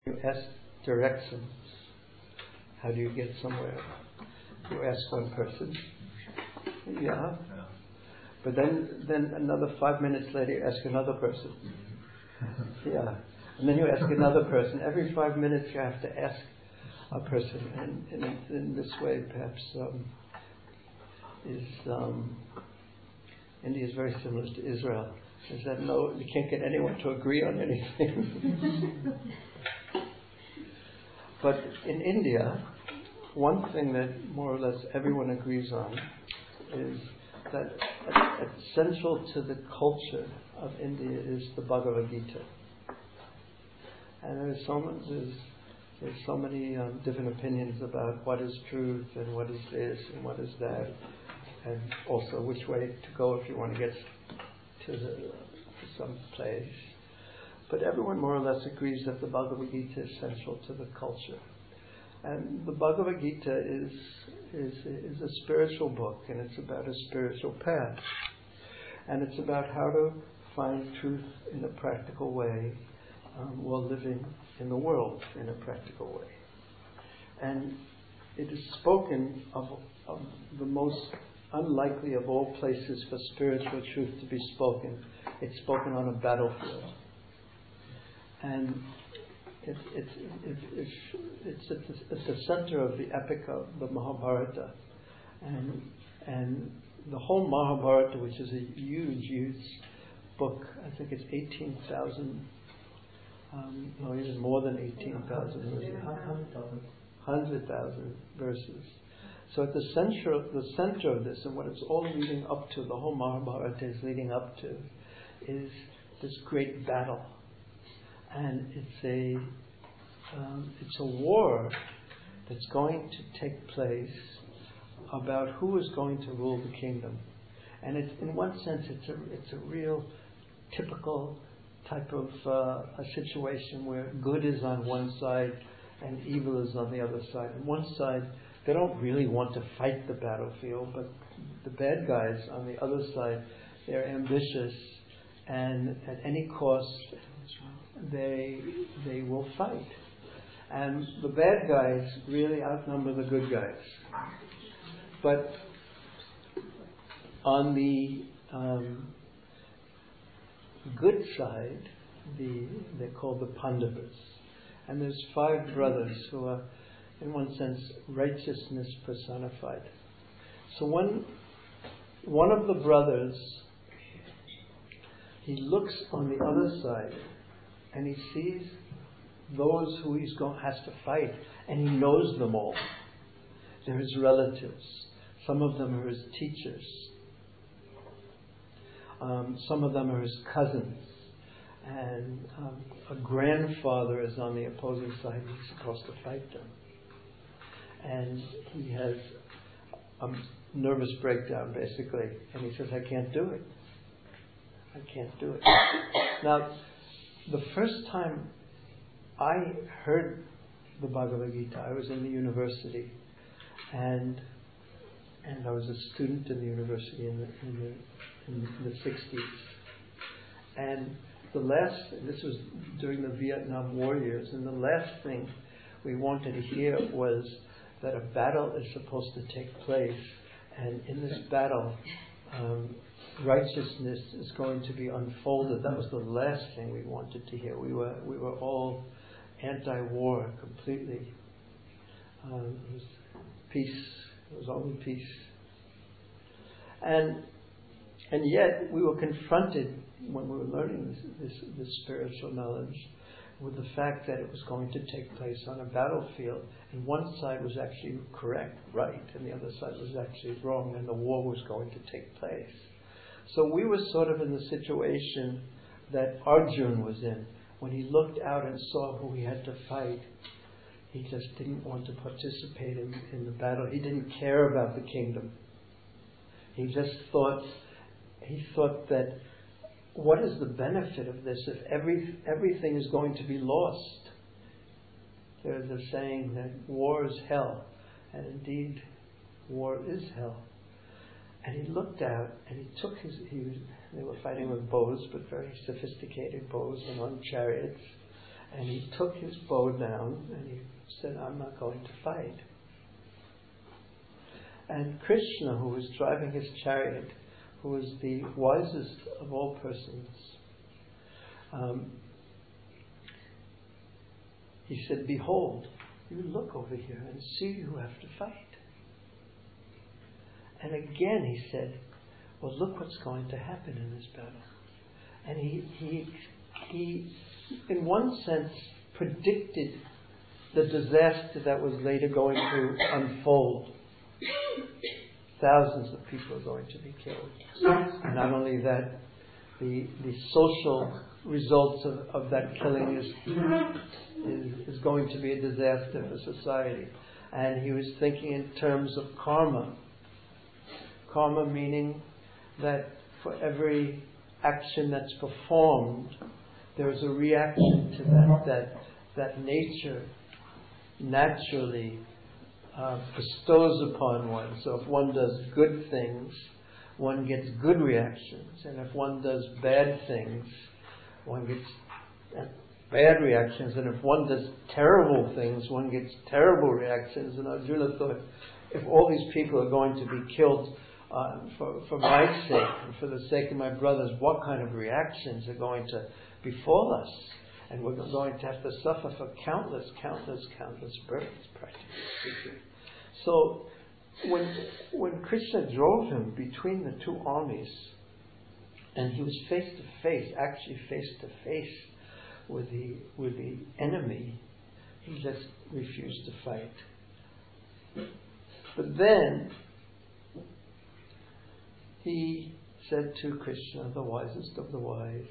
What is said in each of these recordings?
You ask directions. How do you get somewhere? You ask one person. Yeah. But then another 5 minutes later you ask another person. Yeah. And then you ask another person. Every 5 minutes you have to ask a person. And in this way perhaps India is very similar to Israel. Is that no, you can't get anyone to agree on anything. But in India, one thing that more or less everyone agrees on is that essential to the culture of India is the Bhagavad Gita. And there's so many different opinions about what is truth and what is this and what is that, and also which way to go if you want to get to some place. But everyone more or less agrees that the Bhagavad Gita is essential to the culture. And the Bhagavad Gita is a spiritual book, and it's about a spiritual path. And it's about how to find truth in a practical way while living in the world in a practical way. And it is spoken of the most unlikely of all places for spiritual truth to be spoken. It's spoken on a battlefield. And it's at the center of the epic of the Mahabharata. And the whole Mahabharata, which is a huge book, I think it's 18,000, no, even more than 18,000 verses. 100,000 verses. So at the center of this, and what it's all leading up to, the whole Mahabharata is leading up to, is this great battle. And it's a war that's going to take place about who is going to rule the kingdom. And it's, in one sense, it's a real typical type of a situation where good is on one side and evil is on the other side. On one side, they don't really want to fight the battlefield, but the bad guys on the other side, they're ambitious, and at any cost they will fight. And the bad guys really outnumber the good guys. But on the good side, they're called the Pandavas. And there's 5 brothers who are, in one sense, righteousness personified. So one of the brothers, he looks on the other side and he sees those who has to fight, and he knows them all. They're his relatives. Some of them are his teachers. Some of them are his cousins. And a grandfather is on the opposing side. He's supposed to fight them. And he has a nervous breakdown, basically. And he says, I can't do it. I can't do it. Now, the first time I heard the Bhagavad Gita, I was in the university. And I was a student in the university in the 60s. And this was during the Vietnam War years, and the last thing we wanted to hear was that a battle is supposed to take place, and in this battle, righteousness is going to be unfolded. That was the last thing we wanted to hear. We were all anti-war completely. It was peace. It was only peace. And yet we were confronted when we were learning this spiritual knowledge with the fact that it was going to take place on a battlefield, and one side was actually correct, right, and the other side was actually wrong, and the war was going to take place. So we were sort of in the situation that Arjuna was in. When he looked out and saw who he had to fight, he just didn't want to participate in the battle. He didn't care about the kingdom. He just thought that, what is the benefit of this if everything is going to be lost? There's a saying that war is hell, and indeed, war is hell. And he looked out, and he took they were fighting with bows, but very sophisticated bows and on chariots. And he took his bow down and he said, I'm not going to fight. And Krishna, who was driving his chariot, who was the wisest of all persons, he said, behold, you look over here and see you have to fight. And again he said, well, look what's going to happen in this battle. And he in one sense, predicted the disaster that was later going to unfold. Thousands of people are going to be killed. And not only that, the social results of that killing is going to be a disaster for society. And he was thinking in terms of karma. Karma meaning that for every action that's performed, there's a reaction to that nature naturally bestows upon one. So if one does good things, one gets good reactions. And if one does bad things, one gets bad reactions. And if one does terrible things, one gets terrible reactions. And Arjuna thought, if all these people are going to be killed for my sake and for the sake of my brothers, what kind of reactions are going to befall us? And we're going to have to suffer for countless births, practically. So when Krishna drove him between the two armies, and he was face to face with the enemy, he just refused to fight. But then he said to Krishna, the wisest of the wise,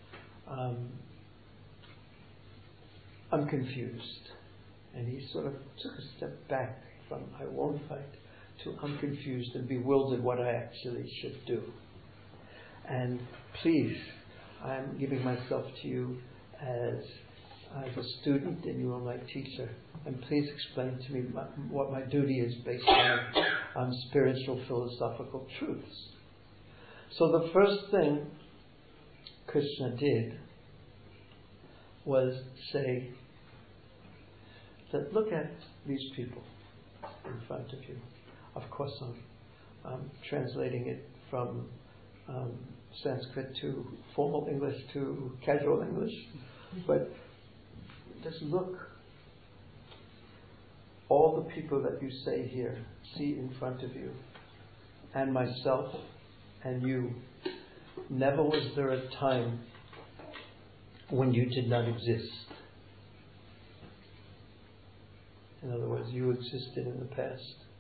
I'm confused. And he sort of took a step back from I won't fight to I'm confused and bewildered what I actually should do. And please, I'm giving myself to you as a student and you are my teacher. And please explain to me what my duty is based on spiritual philosophical truths. So the first thing Krishna did was say that look at these people in front of you. Of course I'm translating it from Sanskrit to formal English to casual English, but just look. All the people that you say here, see in front of you, and myself and you, never was there a time when you did not exist. In other words, you existed in the past.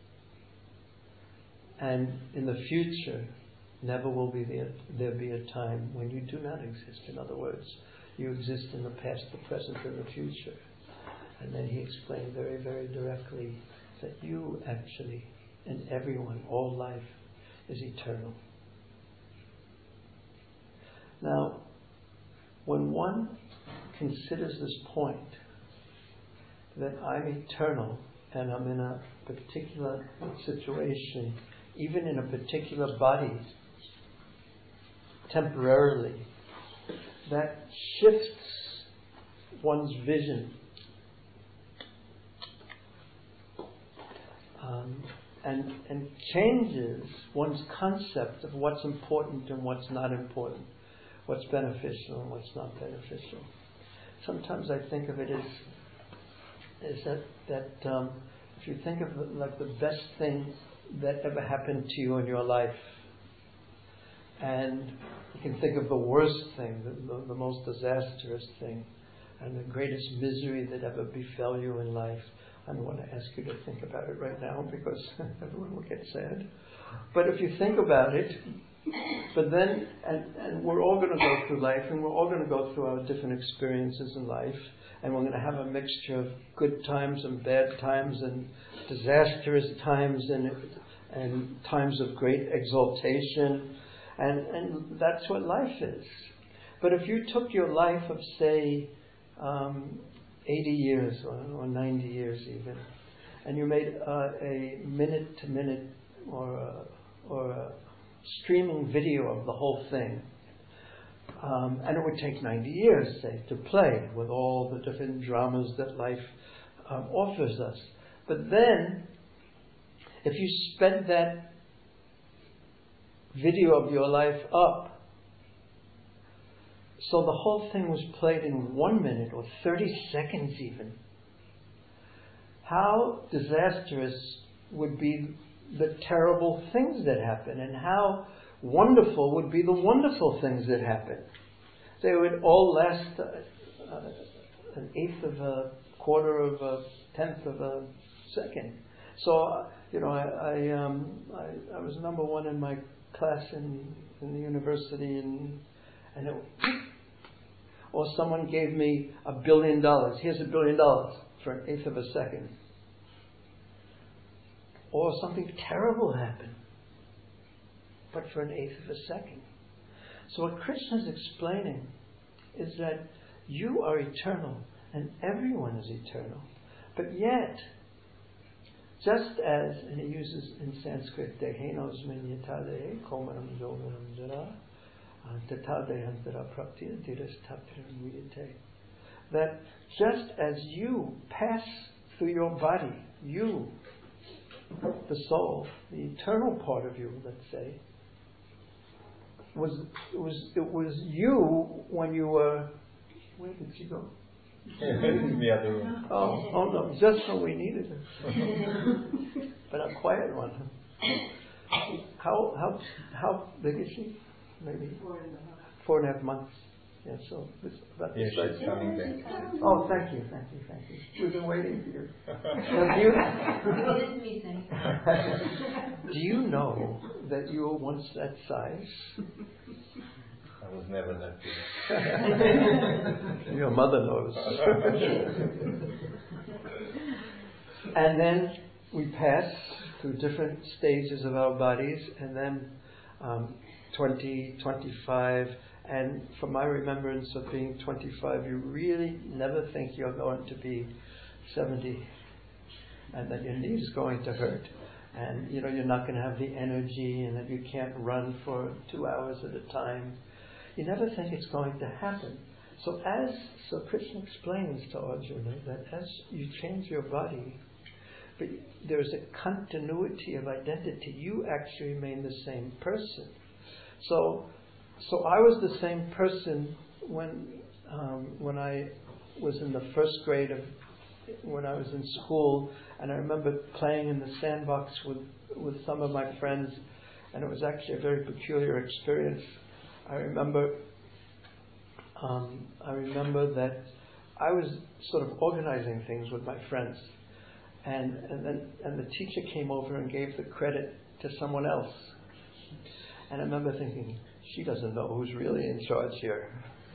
And in the future, never will there be a time when you do not exist. In other words, you exist in the past, the present, and the future. And then he explained very, very directly that you actually, and everyone, all life, is eternal. Now, when one considers this point, that I'm eternal and I'm in a particular situation, even in a particular body, temporarily, that shifts one's vision and changes one's concept of what's important and what's not important, what's beneficial and what's not beneficial. Sometimes I think of it as that if you think of it like the best thing that ever happened to you in your life, and you can think of the worst thing, the most disastrous thing, and the greatest misery that ever befell you in life. I don't want to ask you to think about it right now because everyone will get sad. But if you think about it, but then, and we're all going to go through life, and we're all going to go through our different experiences in life, and we're going to have a mixture of good times and bad times, and disastrous times, and times of great exaltation, and that's what life is. But if you took your life of, say, 80 years or 90 years even, and you made a minute-to-minute or a streaming video of the whole thing, And it would take 90 years, say, to play with all the different dramas that life offers us. But then, if you sped that video of your life up, so the whole thing was played in 1 minute or 30 seconds even, how disastrous would be the terrible things that happen, and how wonderful would be the wonderful things that happen. They would all last an eighth of a quarter of a tenth of a second. So I was number one in my class in the university, and it, or someone gave me $1 billion. Here's $1 billion for an eighth of a second. Or something terrible happened, but for an eighth of a second. So what Krishna is explaining is that you are eternal and everyone is eternal. But yet, just as, and he uses in Sanskrit, dehenosmin yatade komanam yoganam jara tatadehantara praptira dirastaptiram vidite, that just as you pass through your body, you, the soul, the eternal part of you, let's say, it was you when you were. Where did she go? The other room. Oh no, just when we needed her. But a quiet one. How big is she? Maybe 4.5 months. Yeah, so this about Yes, this she's size. coming back. Oh, thank you. We've been waiting for you. Do you know that you were once that size? I was never that big. Your mother knows. And then we pass through different stages of our bodies, and then 20, 25, and from my remembrance of being 25, you really never think you're going to be 70, and that your knee is going to hurt, and you're not going to have the energy, and that you can't run for 2 hours at a time. You never think it's going to happen. So Krishna explains to Arjuna that as you change your body, but there's a continuity of identity. You actually remain the same person. So I was the same person when I was in the first grade when I was in school, and I remember playing in the sandbox with some of my friends, and it was actually a very peculiar experience. I remember that I was sort of organizing things with my friends, and the teacher came over and gave the credit to someone else. And I remember thinking, she doesn't know who's really in charge here.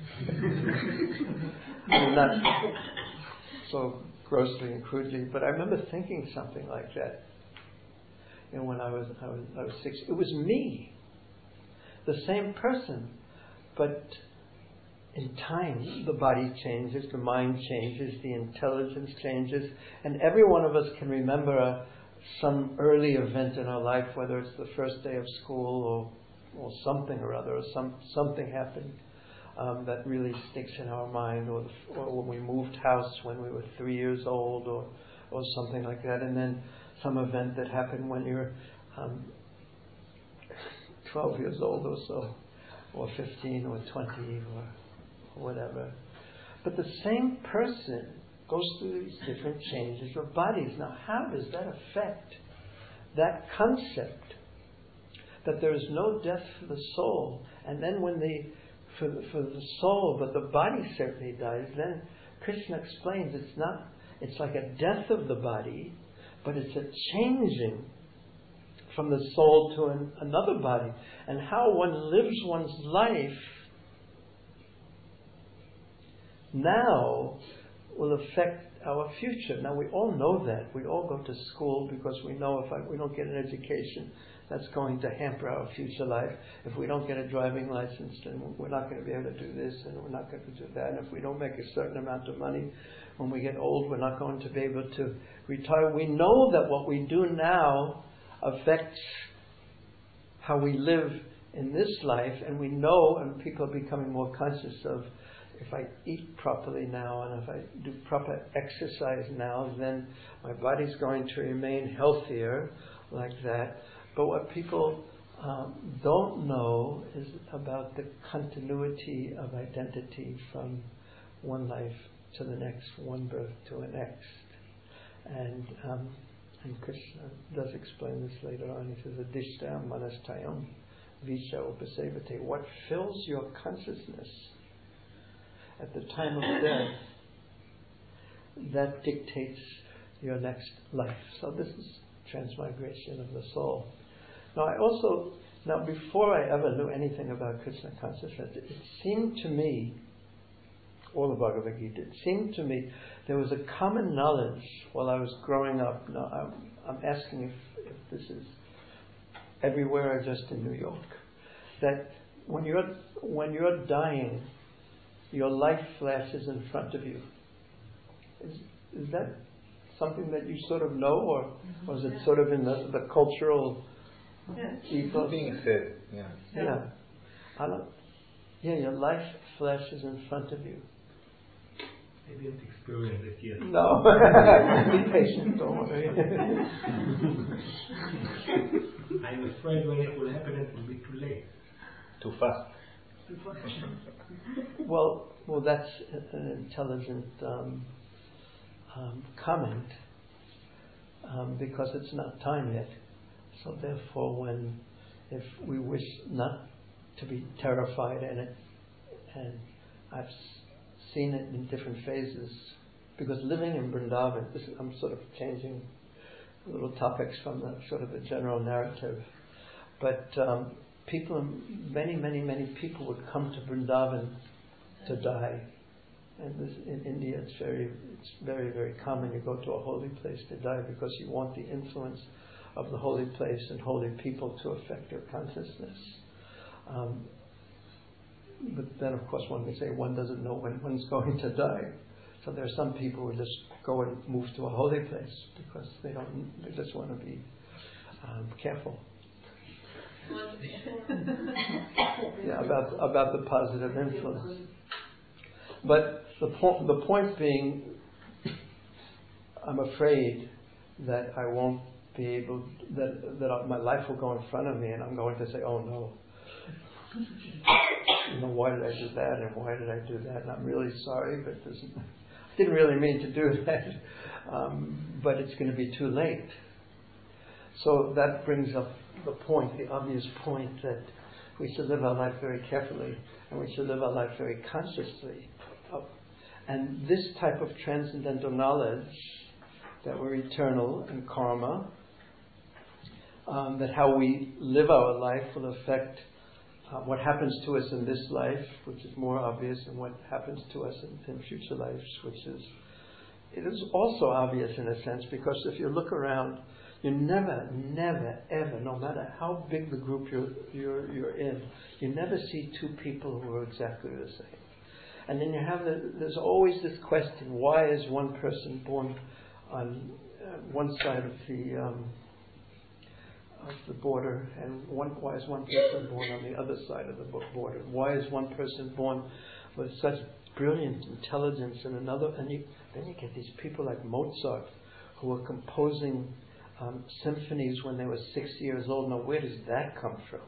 Not so grossly and crudely, but I remember thinking something like that. When I was 6, it was me, the same person, but in time the body changes, the mind changes, the intelligence changes, and every one of us can remember some early event in our life, whether it's the first day of school or something or other, or something happened that really sticks in our mind, or when we moved house when we were 3 years old, or something like that, and then some event that happened when you're 12 years old or so, or 15 or 20 or whatever. But the same person goes through these different changes of bodies. Now, how does that affect that concept that there is no death for the soul? And then for the soul, but the body certainly dies, then Krishna explains it's like a death of the body, but it's a changing from the soul to another body. And how one lives one's life now will affect our future. Now we all know that. We all go to school because we know if we don't get an education, that's going to hamper our future life. If we don't get a driving license, then we're not going to be able to do this, and we're not going to do that. And if we don't make a certain amount of money, when we get old, we're not going to be able to retire. We know that what we do now affects how we live in this life, and we know, and people are becoming more conscious of, if I eat properly now and if I do proper exercise now, then my body's going to remain healthier like that. But what people don't know is about the continuity of identity from one life to the next, one birth to the next. And Krishna does explain this later on. He says, Adishta manastayam visha upasevate. What fills your consciousness at the time of death, that dictates your next life. So this is transmigration of the soul. Now before I ever knew anything about Krishna consciousness, it seemed to me, all the Bhagavad Gita, it seemed to me there was a common knowledge while I was growing up. Now I'm asking if this is everywhere or just in New York, that when you're dying, your life flashes in front of you. Is that something that you sort of know, or is it sort of in the cultural ethos? Being said, Yeah. Your life flashes in front of you. I didn't experience it yet. No. Be patient, don't worry. I'm afraid when it will happen, it will be too late. too fast. Well, that's an intelligent comment, because it's not time yet. So therefore, if we wish not to be terrified in it, and I've seen it in different phases, because living in Vrindavan, I'm sort of changing little topics from the sort of the general narrative, but many people would come to Vrindavan to die. And in India, it's very, very common. You go to a holy place to die because you want the influence of the holy place and holy people to affect your consciousness. But then, of course, one can say one doesn't know when one's going to die. So there are some people who just go and move to a holy place because they just want to be careful. About the positive influence. But the point being, I'm afraid that I won't be able, that my life will go in front of me and I'm going to say, oh no, why did I do that and why did I do that? And I'm really sorry, but I didn't really mean to do that. But it's going to be too late. So that brings up the obvious point that we should live our life very carefully and we should live our life very consciously. And this type of transcendental knowledge that we're eternal and karma, that how we live our life will affect what happens to us in this life, which is more obvious, and what happens to us in future lives, it is also obvious in a sense, because if you look around, you never, ever, no matter how big the group you're in, you never see two people who are exactly the same. And then there's always this question: why is one person born on one side of the border, and why is one person born on the other side of the border? Why is one person born with such brilliant intelligence and another? And then you get these people like Mozart, who were composing symphonies when they were 6 years old. Now, where does that come from?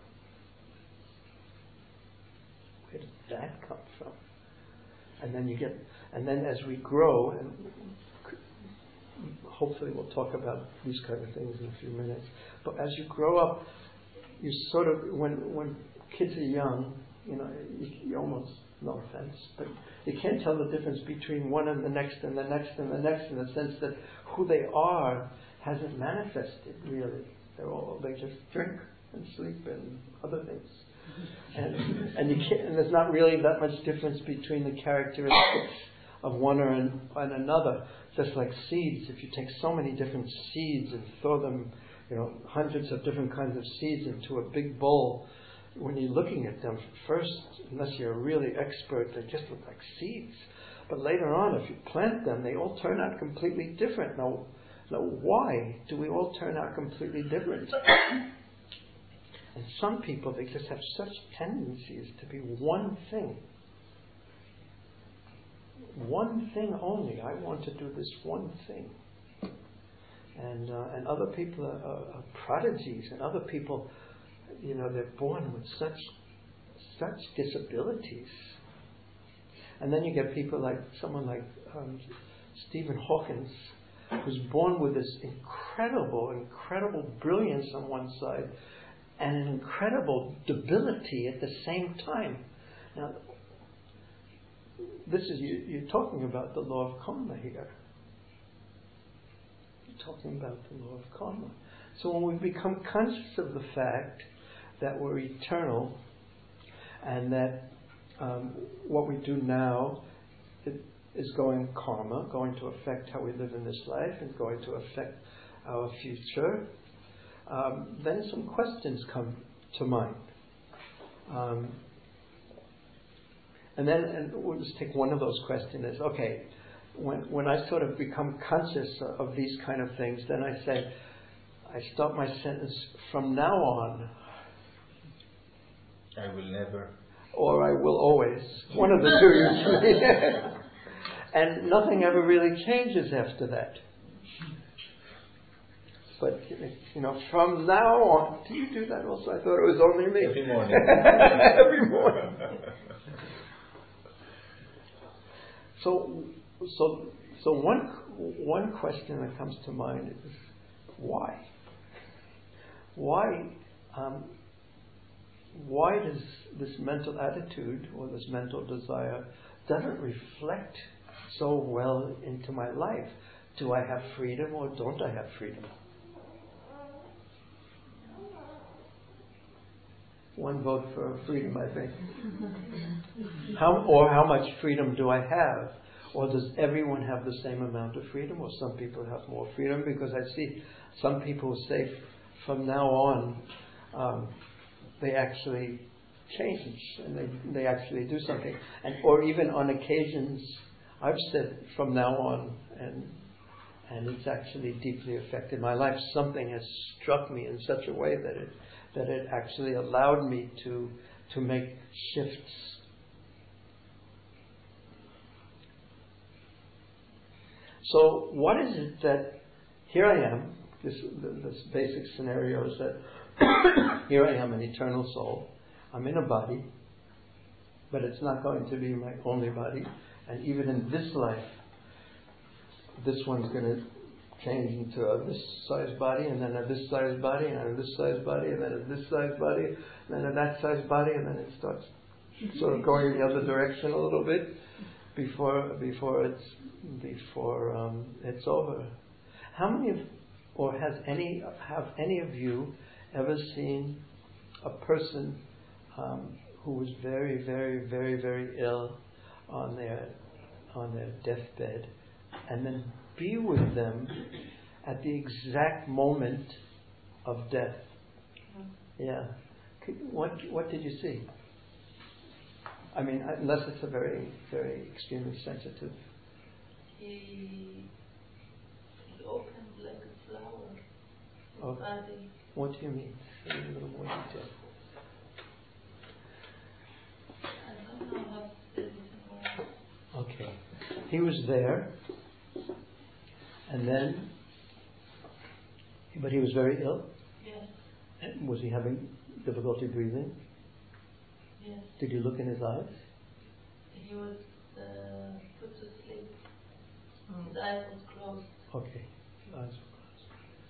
Where does that come from? And then as we grow, and hopefully we'll talk about these kind of things in a few minutes, but as you grow up, you sort of, when kids are young, you almost, no offense, but you can't tell the difference between one and the next and the next and the next, in the sense that who they are hasn't manifested really. They just drink and sleep and other things. And there's not really that much difference between the characteristics of one and another. Just like seeds, if you take so many different seeds and throw them, hundreds of different kinds of seeds into a big bowl, when you're looking at them, first, unless you're really expert, they just look like seeds. But later on, if you plant them, they all turn out completely different. Now why do we all turn out completely different? And some people, they just have such tendencies to be one thing. One thing only. I want to do this one thing. And other people are prodigies, and other people, they're born with such disabilities. And then you get people like someone like Stephen Hawking, who's born with this incredible brilliance on one side, and an incredible debility at the same time. Now, this is you're talking about the law of karma here. You're talking about the law of karma. So when we become conscious of the fact that we're eternal, and that what we do now is going to affect how we live in this life, and going to affect our future, then some questions come to mind. And we'll just take one of those questions as, okay, when I sort of become conscious of these kind of things, then I start my sentence, from now on. I will never. Or I will always. One of the two usually. And nothing ever really changes after that. But, from now on, do you do that also? I thought it was only me. Every morning. Every morning. So one question that comes to mind is, why? Why does this mental attitude or this mental desire doesn't reflect so well into my life? Do I have freedom or don't I have freedom? One vote for freedom, I think. How much freedom do I have? Or does everyone have the same amount of freedom? Or some people have more freedom? Because I see some people say from now on they actually change and they actually do something. Or even on occasions I've said from now on, and it's actually deeply affected my life. Something has struck me in such a way that it actually allowed me to make shifts. So what is it that, here I am, this basic scenario is that here I am, an eternal soul. I'm in a body, but it's not going to be my only body. And even in this life, this one's going to change into a this size body, and then a this size body, and a this size body, and then a this size body, and then a that size body, and then it starts sort of going in the other direction a little bit before it's over. How many have any of you ever seen a person who was very, very, very, very ill on their deathbed, and then be with them at the exact moment of death? Yeah. What did you see? I mean, unless it's a very, very extremely sensitive. He opened like a flower. Oh. Body. What do you mean? A little more detail. I don't know how to say this in words. Okay. He was there, and then, but he was very ill. Yes. And was he having difficulty breathing? Yes. Did you look in his eyes? He was put to sleep. His eyes was closed. Okay. His eyes were closed.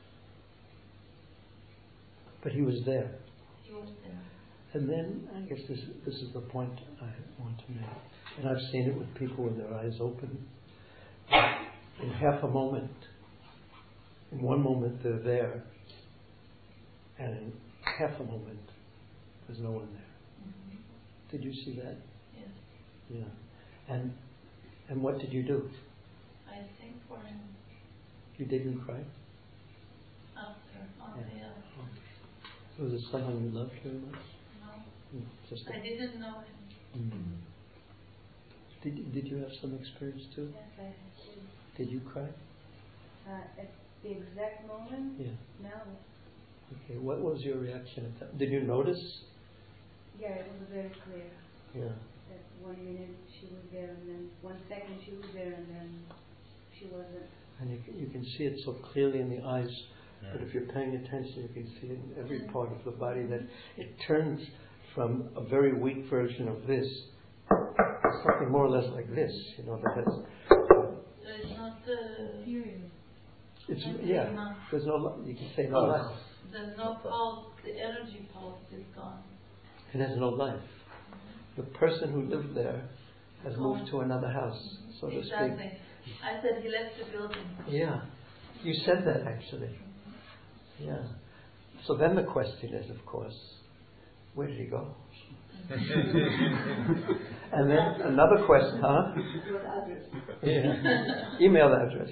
But he was there. He was there. And then, I guess this is the point I want to make. And I've seen it with people with their eyes open. In half a moment, in one moment they're there, and in half a moment there's no one there. Mm-hmm. Did you see that? Yes. Yeah. And what did you do? I think for him You didn't cry? after on the Was it someone you loved very much? No. Just I didn't know him. Did you have some experience too? Yes, I did. Did you cry? At the exact moment? Yeah. No. Okay, what was your reaction at that? Did you notice? Yeah, it was very clear. Yeah. That 1 minute she was there, and then 1 second she was there, and then she wasn't. And you can see it so clearly in the eyes, but if you're paying attention, you can see it in every part of the body that it turns from a very weak version of this, something more or less like this, that has. It's not the. It's There's no. You can say no life. There's no pulse. The energy pulse is gone. It has no life. The person who lived there has moved to another house, so to speak. Exactly. I said he left the building. Yeah, you said that actually. Yeah. So then the question is, of course, where did he go? And then another question, huh? Yeah. Email address.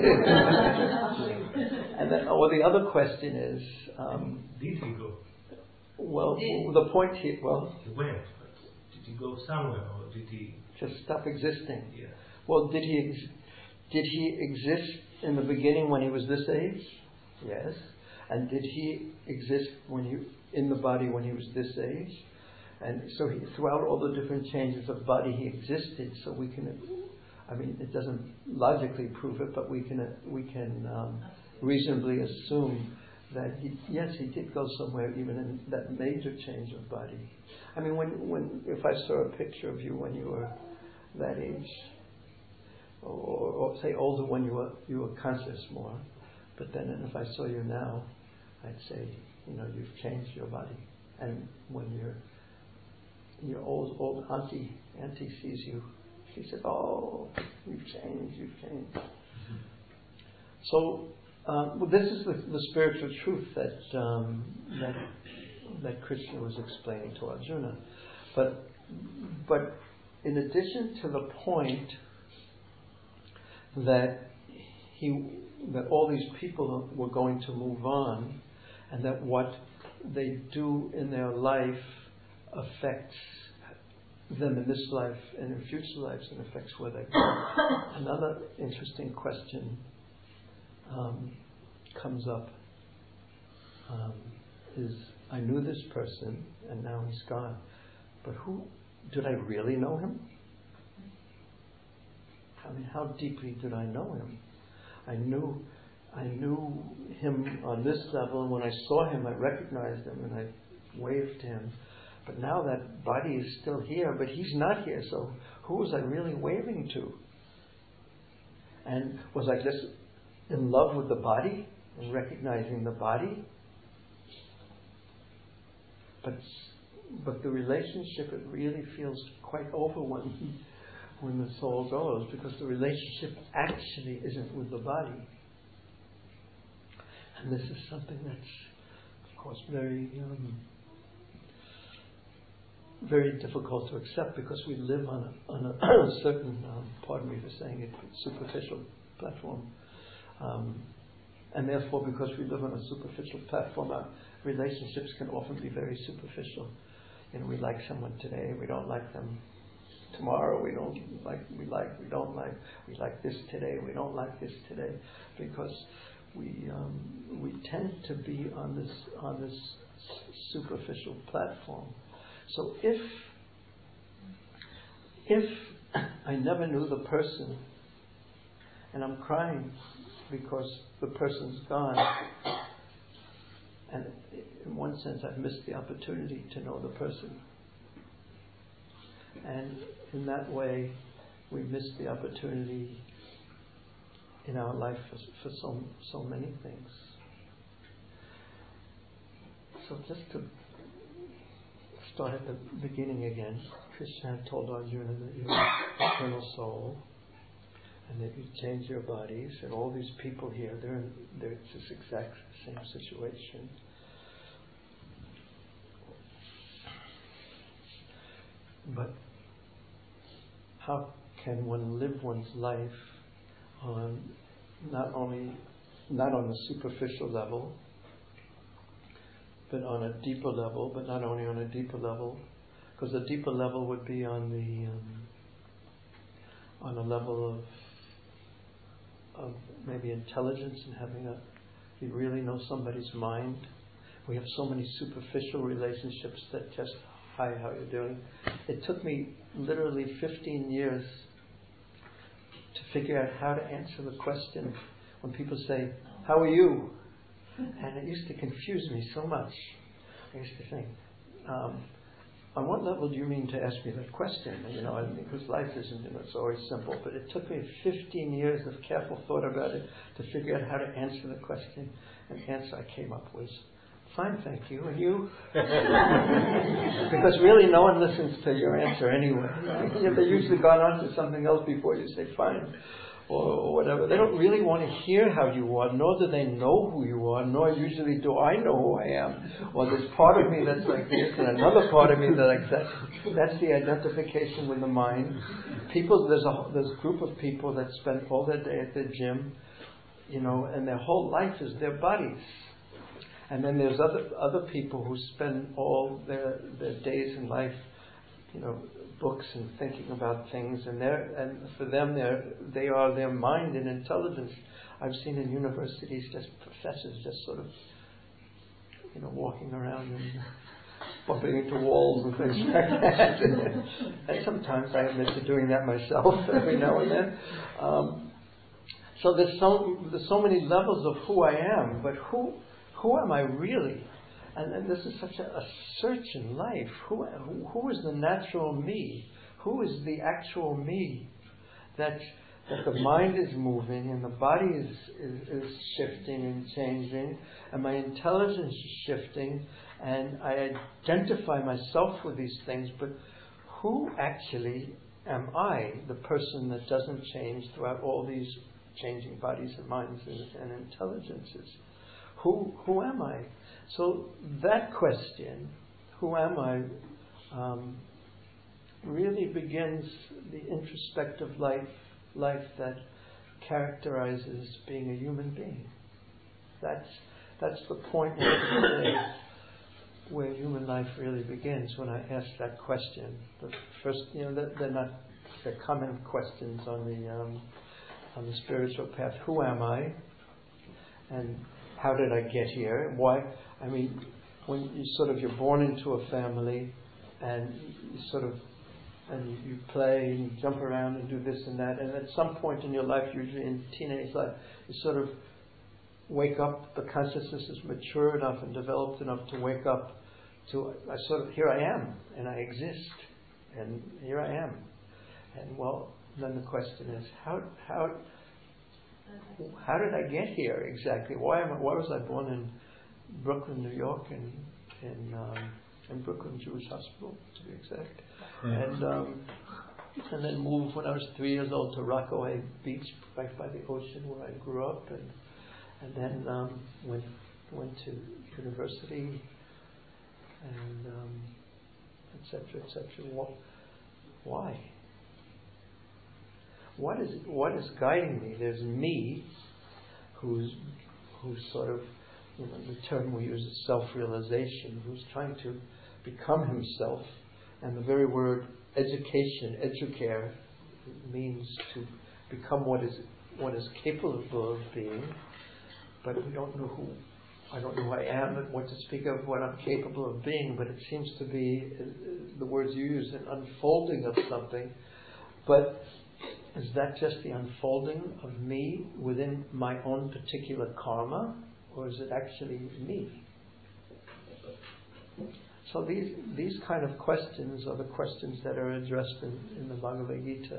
And then, the other question is, did he go? Well, the point here, He went. Did he go somewhere, or did he just stop existing? Yeah. Well, did he exist in the beginning when he was this age? Yes. And did he exist in the body when he was this age? And so throughout all the different changes of body, he existed. So we can, it doesn't logically prove it, but we can reasonably assume that he did go somewhere, even in that major change of body. If I saw a picture of you when you were that age, or say older when you were conscious more, but then if I saw you now, I'd say, you've changed your body. And when your old auntie sees you, she said, "Oh, you've changed." So this is the spiritual truth that Krishna was explaining to Arjuna. But in addition to the point that all these people were going to move on, and that what they do in their life affects them in this life and in future lives, and affects where they go. Another interesting question comes up is, I knew this person and now he's gone, but did I really know him? How deeply did I know him? I knew him on this level, and when I saw him, I recognized him and I waved to him. But now that body is still here, but he's not here, so who was I really waving to? And was I just in love with the body and recognizing the body? But the relationship, it really feels quite over when the soul goes, because the relationship actually isn't with the body. And this is something that's, of course, very very difficult to accept, because we live on a certain, pardon me for saying it, superficial platform. And therefore, because we live on a superficial platform, our relationships can often be very superficial. We like someone today, we don't like them tomorrow, we like this today, we don't like this today, because we tend to be on this superficial platform. So if I never knew the person and I'm crying because the person's gone, and in one sense I've missed the opportunity to know the person, and in that way we miss the opportunity in our life for so many things. So just to start at the beginning again, Krishna had told Arjuna that you're an eternal soul, and that you change your bodies, and all these people here, they're this exact same situation. But how can one live one's life on not on the superficial level, but on a deeper level, but not only on a deeper level, because a deeper level would be on a level of maybe intelligence, and you really know somebody's mind, we have so many superficial relationships that just, hi, how are you doing? It took me literally 15 years to figure out how to answer the question when people say, how are you? And it used to confuse me so much. I used to think, on what level do you mean to ask me that question? Because life isn't, it's always simple. But it took me 15 years of careful thought about it to figure out how to answer the question. And the answer I came up was, fine, thank you. And you? Because really no one listens to your answer anyway. They've usually gone on to something else before you say fine or whatever. They don't really want to hear how you are, nor do they know who you are, nor usually do I know who I am. Or there's part of me that's like this and another part of me that's like that. That's the identification with the mind. There's a group of people that spend all their day at the gym, and their whole life is their bodies. And then there's other people who spend all their days in life, books and thinking about things, and for them they are their mind and intelligence. I've seen in universities just professors just sort of, walking around and bumping into walls and things like that. And sometimes I admit to doing that myself every now and then. So there's so many levels of who I am, but who am I really? And this is such a search in life. Who is the natural me? Who is the actual me? That the mind is moving and the body is shifting and changing, and my intelligence is shifting, and I identify myself with these things. But who actually am I? The person that doesn't change throughout all these changing bodies and minds and intelligences. Who am I? So that question, who am I, really begins the introspective life that characterizes being a human being. That's the point where human life really begins, when I ask that question. The first, they're common questions on the spiritual path. Who am I? And how did I get here? Why? I mean, when you're born into a family, and you play and you jump around and do this and that, and at some point in your life, usually in teenage life, you sort of wake up. The consciousness is mature enough and developed enough to wake up to, here I am, and I exist, and here I am. And then the question is, how did I get here exactly? Why was I born in Brooklyn, New York, in Brooklyn Jewish Hospital, to be exact, and then moved when I was 3 years old to Rockaway Beach, right by the ocean where I grew up, and then went to university, and etc. Why? What is guiding me? There's me, who's sort of, the term we use is self-realization, who's trying to become himself, and the very word education, educare, means to become what is capable of being, but we don't know who. I don't know who I am, and what to speak of what I'm capable of being, but it seems to be, the words you use, an unfolding of something. But is that just the unfolding of me within my own particular karma, or is it actually me? So these kind of questions are the questions that are addressed in the Bhagavad Gita,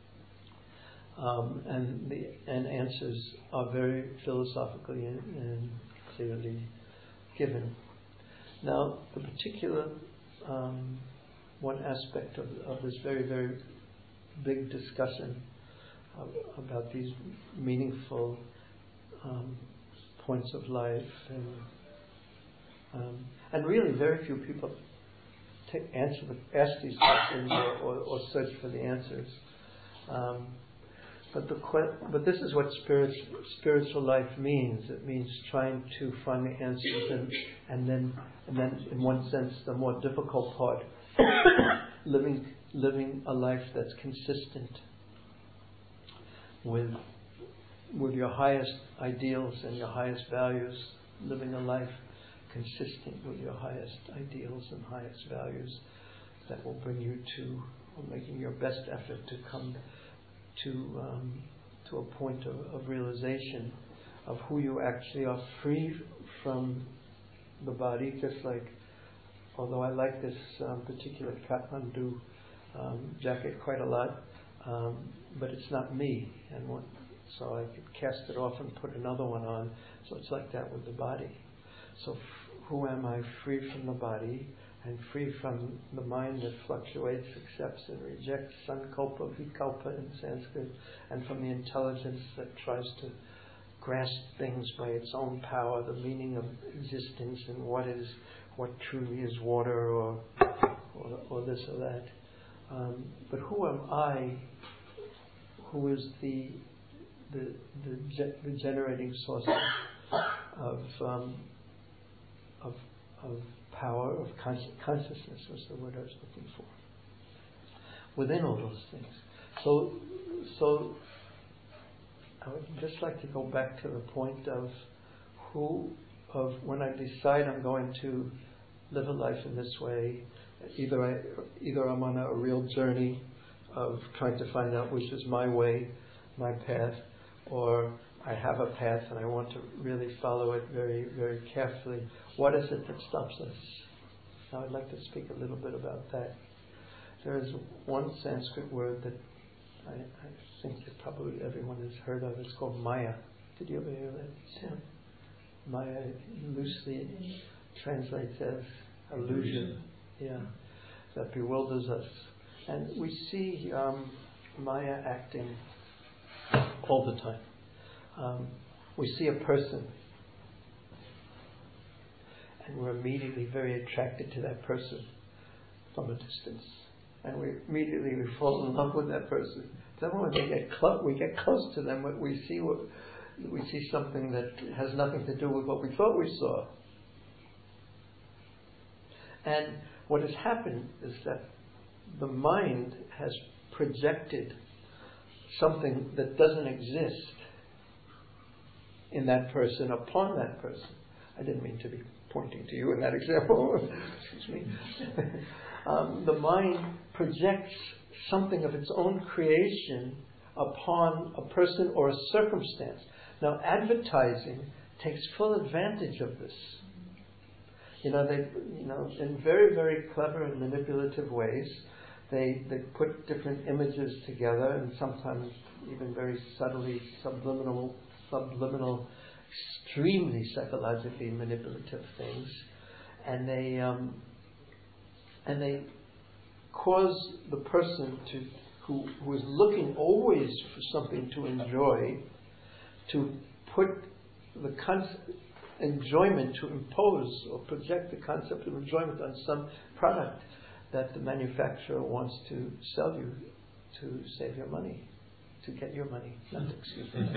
and answers are very philosophically and clearly given. Now, the particular one aspect of this very, very big discussion about these meaningful points of life, and really very few people ask these questions or search for the answers. But this is what spiritual life means. It means trying to find the answers, and then in one sense the more difficult part, living a life that's consistent with your highest ideals and your highest values, living a life consistent with your highest ideals and highest values that will bring you to, or making your best effort to come to a point of realization of who you actually are, free from the body. Just like, although I like this particular Kathmandu jacket quite a lot, but it's not me, so I could cast it off and put another one on. So it's like that with the body. So who am I? Free from the body and free from the mind that fluctuates, accepts and rejects, sankalpa, vikalpa in Sanskrit, and from the intelligence that tries to grasp things by its own power, the meaning of existence and what truly is water or this or that. But who am I? Who is the generating source of power, of consciousness was the word I was looking for. Within all those things. So I would just like to go back to the point of when I decide I'm going to live a life in this way, either I'm on a real journey of trying to find out which is my way, my path, or I have a path and I want to really follow it very, very carefully. What is it that stops us? Now I'd like to speak a little bit about that. There is one Sanskrit word that I think that probably everyone has heard of. It's called Maya. Did you ever hear that? Yeah. Maya loosely translates as illusion. Yeah. That bewilders us. And we see Maya acting all the time. We see a person and we're immediately very attracted to that person from a distance. And we fall in love with that person. Then when we get close to them, we see something that has nothing to do with what we thought we saw. And what has happened is that the mind has projected something that doesn't exist in that person upon that person. I didn't mean to be pointing to you in that example. Excuse me. The mind projects something of its own creation upon a person or a circumstance. Now, advertising takes full advantage of this. In very, very clever and manipulative ways, they put different images together, and sometimes even very subtly subliminal, extremely psychologically manipulative things, and they cause the person who is looking always for something to enjoy, to put the enjoyment, to impose or project the concept of enjoyment on some product that the manufacturer wants to sell you to save your money, to get your money. Not excuse me.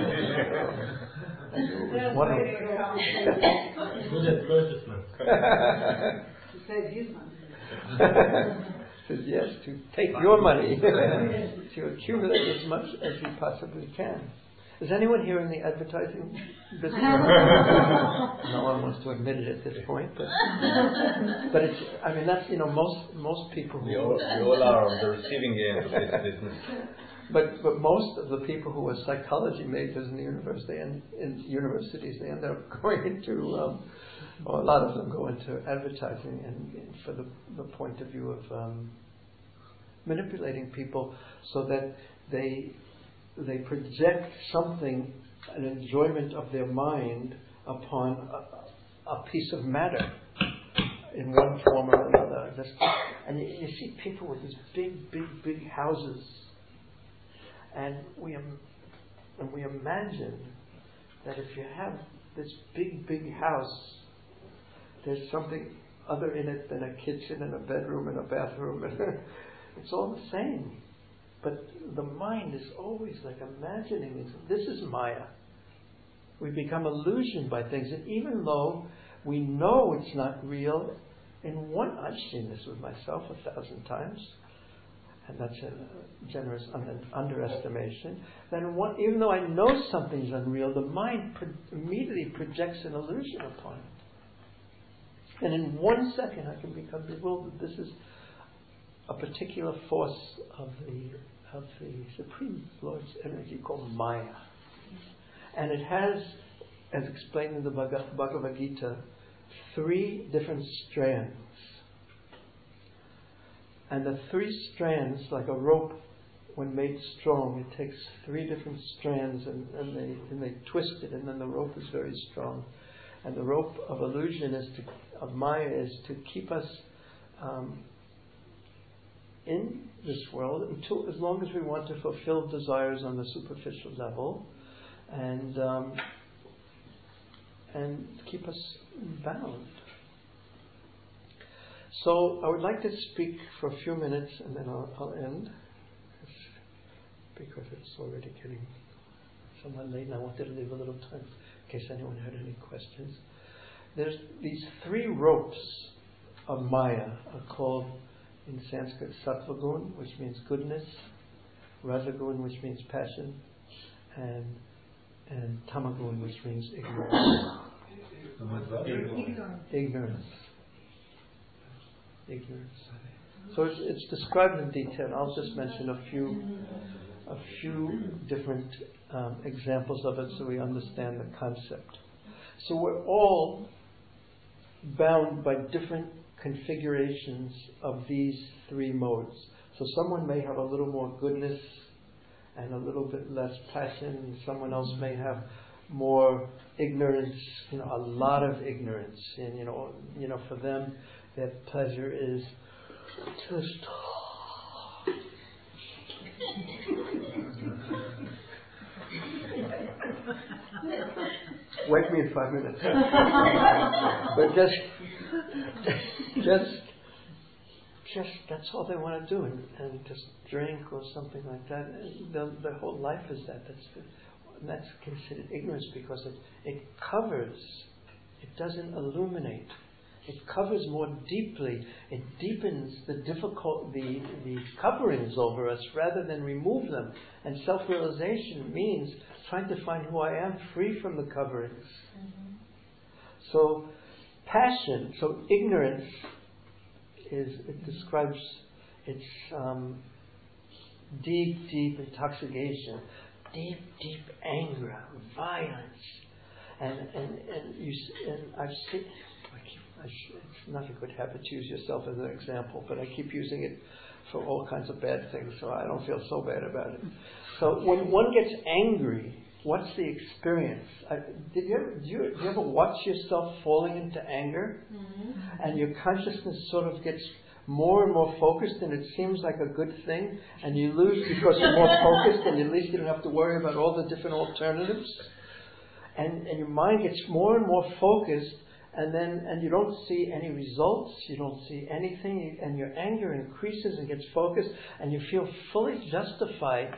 Good advertisement. To save his money. Says yes, to take your money, to accumulate as much as you possibly can. Is anyone here in the advertising business? No one wants to admit it at this point, but it's. I mean, that's most people. We all are on the receiving end of this business. But most of the people who are psychology majors in universities, they end up going into, or a lot of them go into advertising, and for the point of view of manipulating people, so that they project something, an enjoyment of their mind, upon a piece of matter in one form or another. And you see people with these big houses, and we imagine that if you have this big house, there's something other in it than a kitchen and a bedroom and a bathroom. It's all the same. But the mind is always like imagining this is Maya. We become illusioned by things, and even though we know it's not real, I've seen this with myself 1,000 times, and that's a generous underestimation. Then even though I know something's unreal, the mind immediately projects an illusion upon it. And in 1 second I can become bewildered. This is a particular force of the Supreme Lord's energy called Maya. And it has, as explained in the Bhagavad Gita, 3 different strands. And the 3 strands, like a rope, when made strong, it takes 3 different strands and they twist it, and then the rope is very strong. And the rope of illusion of Maya is to keep us in this world until, as long as we want to fulfill desires on the superficial level, and keep us bound. So I would like to speak for a few minutes, and then I'll end, because it's already getting somewhat late, and I wanted to leave a little time in case anyone had any questions. There's these 3 ropes of Maya are called in Sanskrit Sattvagun, which means goodness, Rajagun, which means passion, and Tamagun, which means ignorance. Ignorance. So it's described in detail. I'll just mention a few different examples of it so we understand the concept. So we're all bound by different configurations of these 3 modes. So someone may have a little more goodness and a little bit less passion, and someone else may have more ignorance, a lot of ignorance. And for them, their pleasure is just wake me in 5 minutes. But just that's all they want to do, and just drink or something like that. Their whole life is that. That's considered ignorance, because it covers. It doesn't illuminate. It covers more deeply. It deepens the coverings over us rather than remove them. And self-realization means trying to find who I am, free from the coverings. Mm-hmm. So passion, so ignorance it describes its deep intoxication, deep anger, violence, and I've seen. It's not a good habit to use yourself as an example, but I keep using it for all kinds of bad things, so I don't feel so bad about it. So when one gets angry, what's the experience? Do you ever watch yourself falling into anger? Mm-hmm. And your consciousness sort of gets more and more focused, and it seems like a good thing, and you lose because you're more focused, and at least you don't have to worry about all the different alternatives. And your mind gets more and more focused, and you don't see any results, you don't see anything, and your anger increases and gets focused, and you feel fully justified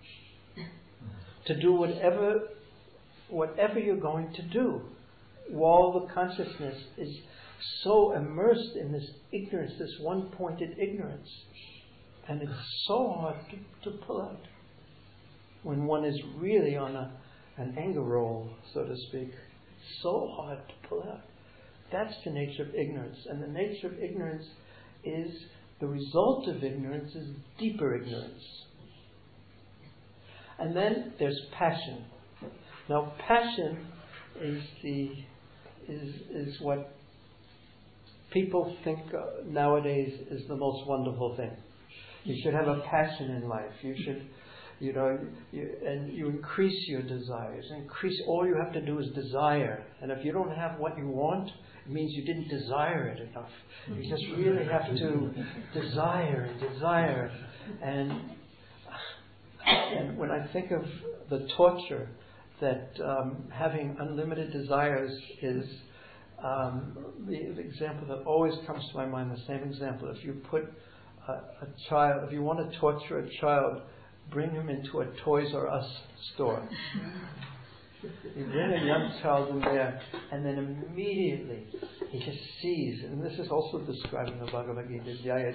to do whatever you're going to do, while the consciousness is so immersed in this ignorance, this one-pointed ignorance. And it's so hard to pull out when one is really on an anger roll, so to speak. So hard to pull out. That's the nature of ignorance. And the nature of ignorance is, the result of ignorance is deeper ignorance. And then there's passion. Now passion is what people think nowadays is the most wonderful thing. You should have a passion in life. You should, and you increase your desires. All you have to do is desire. And if you don't have what you want, it means you didn't desire it enough. You just really have to desire and desire. And when I think of the torture that having unlimited desires is, the example that always comes to my mind, the same example. If you put a child, if you want to torture a child, bring him into a Toys R Us store. You bring a young child in there, and then immediately he just sees, and this is also described in the Bhagavad Gita,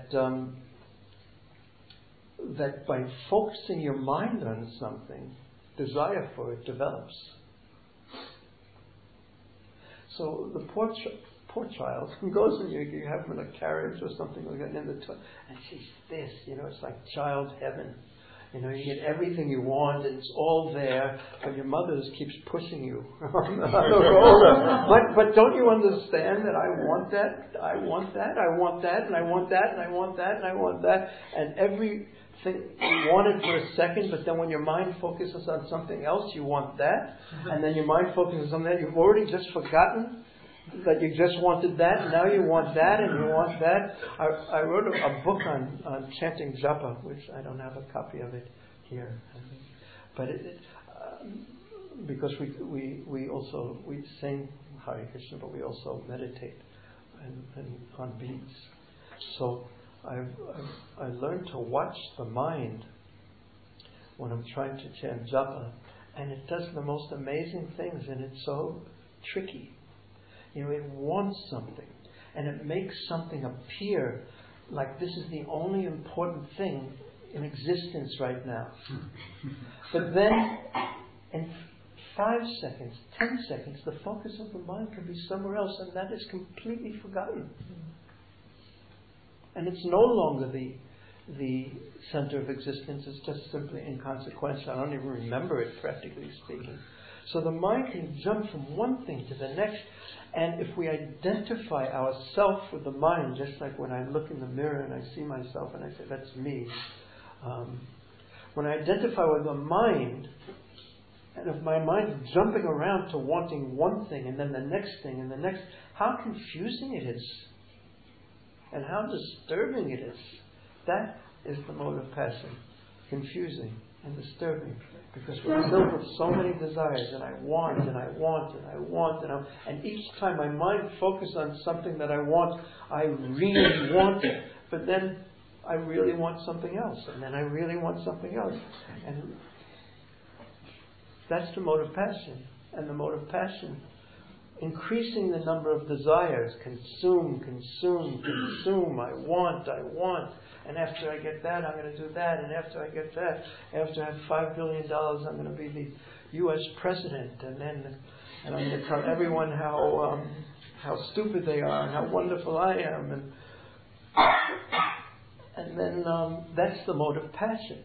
that by focusing your mind on something, desire for it develops. So the poor child goes and you have him in a carriage or something like that, and sees this, it's like child heaven. You get everything you want, and it's all there, but your mother keeps pushing you on the roller. But don't you understand that I want that, I want that, I want that, and I want that, and I want that, and I want that, and everything you want it for a second, but then when your mind focuses on something else, you want that, and then your mind focuses on that, you've already just forgotten that you just wanted that, and now you want that, and you want that. I wrote a book on chanting japa, which I don't have a copy of it here, but because we sing Hare Krishna, but we also meditate and on beats. So I learned to watch the mind when I'm trying to chant japa, and it does the most amazing things, and it's so tricky. It wants something, and it makes something appear like this is the only important thing in existence right now. But then, in 5 seconds, 10 seconds, the focus of the mind can be somewhere else, and that is completely forgotten. And it's no longer the center of existence, it's just simply inconsequential. I don't even remember it, practically speaking. So the mind can jump from one thing to the next, and if we identify ourself with the mind, just like when I look in the mirror and I see myself and I say, that's me. When I identify with the mind, and if my mind is jumping around to wanting one thing and then the next thing and the next, how confusing it is. And how disturbing it is. That is the mode of passion. Confusing and disturbing. Because we're filled with so many desires, and I want, and I want, and I want, and each time my mind focuses on something that I want, I really want it. But then I really want something else, and then I really want something else. And that's the mode of passion. And the mode of passion, increasing the number of desires, consume, I want. And after I get that, I'm going to do that. And after I get that, after I have $5 billion, I'm going to be the U.S. president. And I'm going to tell everyone how stupid they are and how wonderful I am. And then that's the mode of passion.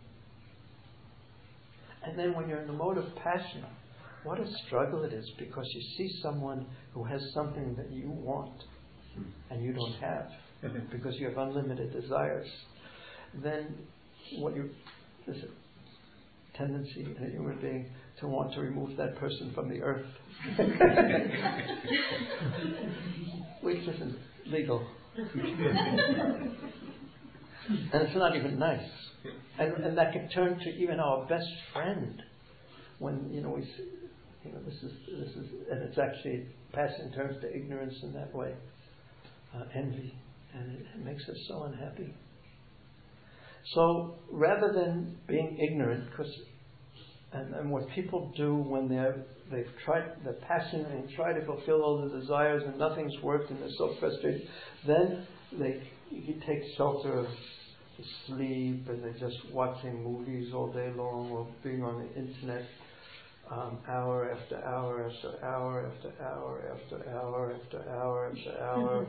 And then when you're in the mode of passion, what a struggle it is, because you see someone who has something that you want and you don't have, because you have unlimited desires. Then there's a tendency in a human being to want to remove that person from the earth, which isn't legal. And it's not even nice. And that can turn to even our best friend when we this is and it's actually passion turns to ignorance in that way, envy, and it makes us so unhappy. So rather than being ignorant, and what people do when they're passionate and try to fulfill all the desires and nothing's worked and they're so frustrated, then you take shelter of sleep, and they're just watching movies all day long or being on the internet hour after hour after hour after hour after hour after hour after hour.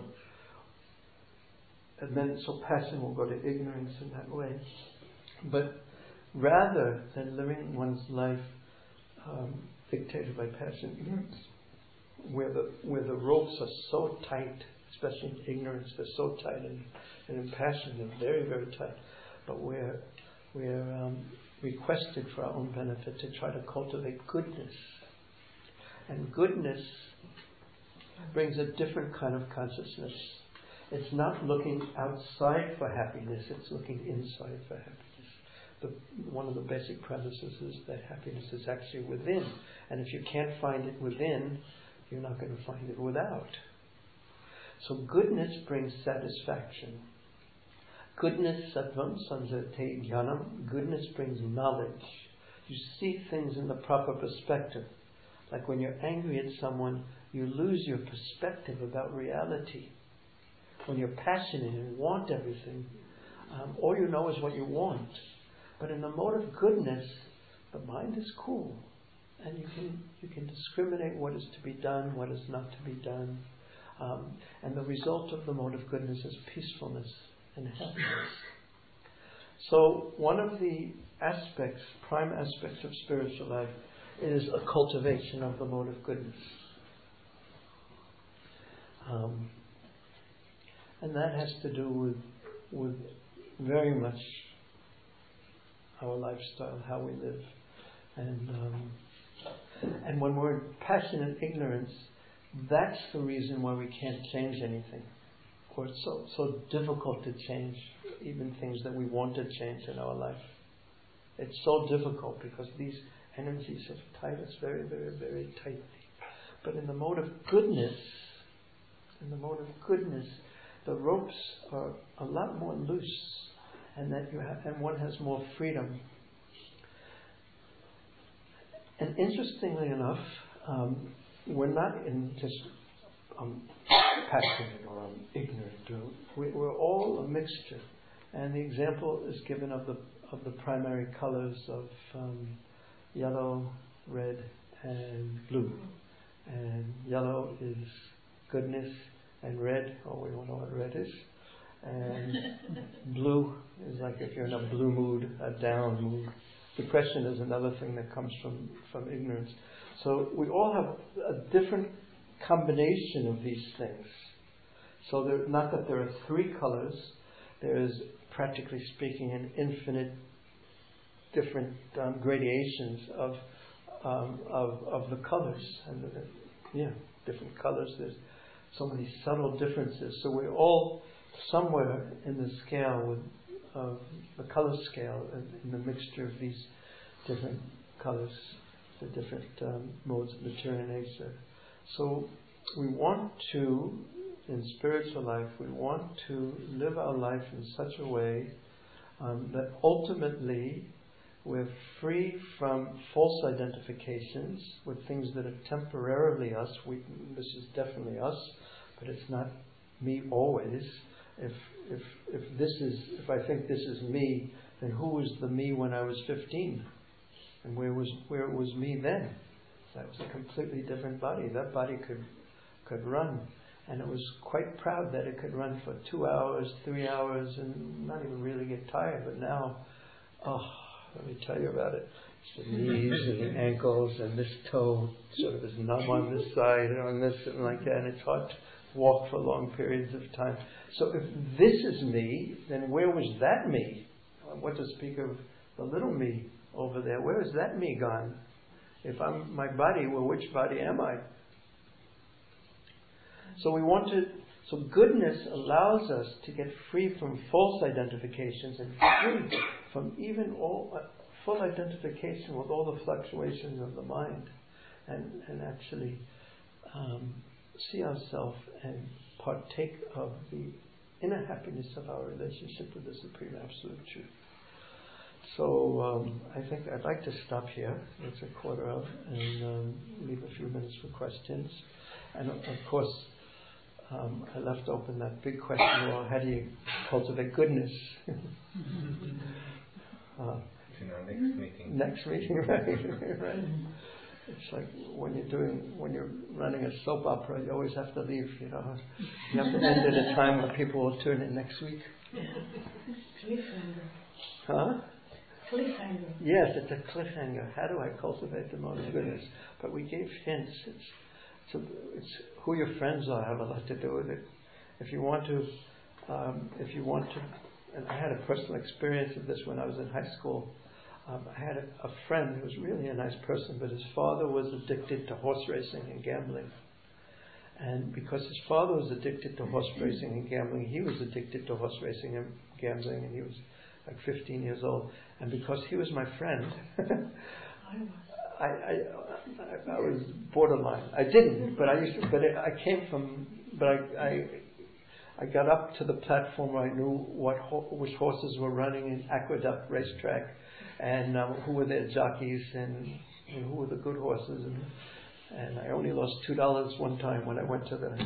And then so passion will go to ignorance in that way. But rather than living one's life dictated by passion, where the ropes are so tight, especially in ignorance, they're so tight, and in passion they're very, very tight. But we're requested for our own benefit to try to cultivate goodness. And goodness brings a different kind of consciousness. It's not looking outside for happiness, it's looking inside for happiness. One of the basic premises is that happiness is actually within. And if you can't find it within, you're not going to find it without. So goodness brings satisfaction. Goodness, sattvam sanjate jnanam, goodness brings knowledge. You see things in the proper perspective. Like when you're angry at someone, you lose your perspective about reality. When you're passionate and want everything, all you know is what you want. But in the mode of goodness, The mind is cool, and you can discriminate what is to be done, what is not to be done, and the result of the mode of goodness is peacefulness and happiness. So one of the prime aspects of spiritual life is a cultivation of the mode of goodness. And that has to do with very much our lifestyle, how we live. And when we're in passionate ignorance, that's the reason why we can't change anything. Or it's so difficult to change even things that we want to change in our life. It's so difficult because these energies have tied us very, very, very tightly. But in the mode of goodness, the ropes are a lot more loose, and one has more freedom. And interestingly enough, we're not in just passionate or ignorant. We're all a mixture. And the example is given of the primary colors of yellow, red, and blue. And yellow is goodness, and red, we all know what red is. And blue is like if you're in a blue mood, a down mood. Depression is another thing that comes from ignorance. So we all have a different combination of these things. So not that there are three colors, there is, practically speaking, an infinite different gradations of the colors. And different colors. There's so many subtle differences. So we're all somewhere in the scale of the color scale, in the mixture of these different colors, the different modes of material nature. So we want to, in spiritual life, we want to live our life in such a way that ultimately we're free from false identifications with things that are temporarily us. This is definitely us, but it's not me always. If I think this is me, then who was the me when I was 15? And where was me then? That was a completely different body. That body could run. And it was quite proud that it could run for 2 hours, 3 hours, and not even really get tired. But now, let me tell you about it. It's the knees and the ankles and this toe sort of is numb on this side and on this and like that. And it's hard to walk for long periods of time. So if this is me, then where was that me? What to speak of the little me over there? Where is that me gone? If I'm my body, well, which body am I? So so goodness allows us to get free from false identifications and free from even full identification with all the fluctuations of the mind, and actually see ourselves and partake of the inner happiness of our relationship with the Supreme Absolute Truth. So I think I'd like to stop here. It's 1:15, and leave a few minutes for questions. And of course, I left open that big question, well, how do you cultivate goodness? In our next meeting. Next meeting, right. It's like when you're running a soap opera, you always have to leave, You have to end at a time where people will tune in next week. Cliffhanger. Huh? Cliffhanger. Yes, it's a cliffhanger. How do I cultivate the mode of goodness? But we gave hints. It's who your friends are have a lot to do with it. If you want to, and I had a personal experience of this when I was in high school. I had a friend who was really a nice person, but his father was addicted to horse racing and gambling. And because his father was addicted to horse racing and gambling, he was addicted to horse racing and gambling, and he was like 15 years old. And because he was my friend, I was borderline. I didn't, but I got up to the platform where I knew which horses were running in Aqueduct Racetrack, and who were their jockeys, and who were the good horses. And I only lost $2 one time when I went to the.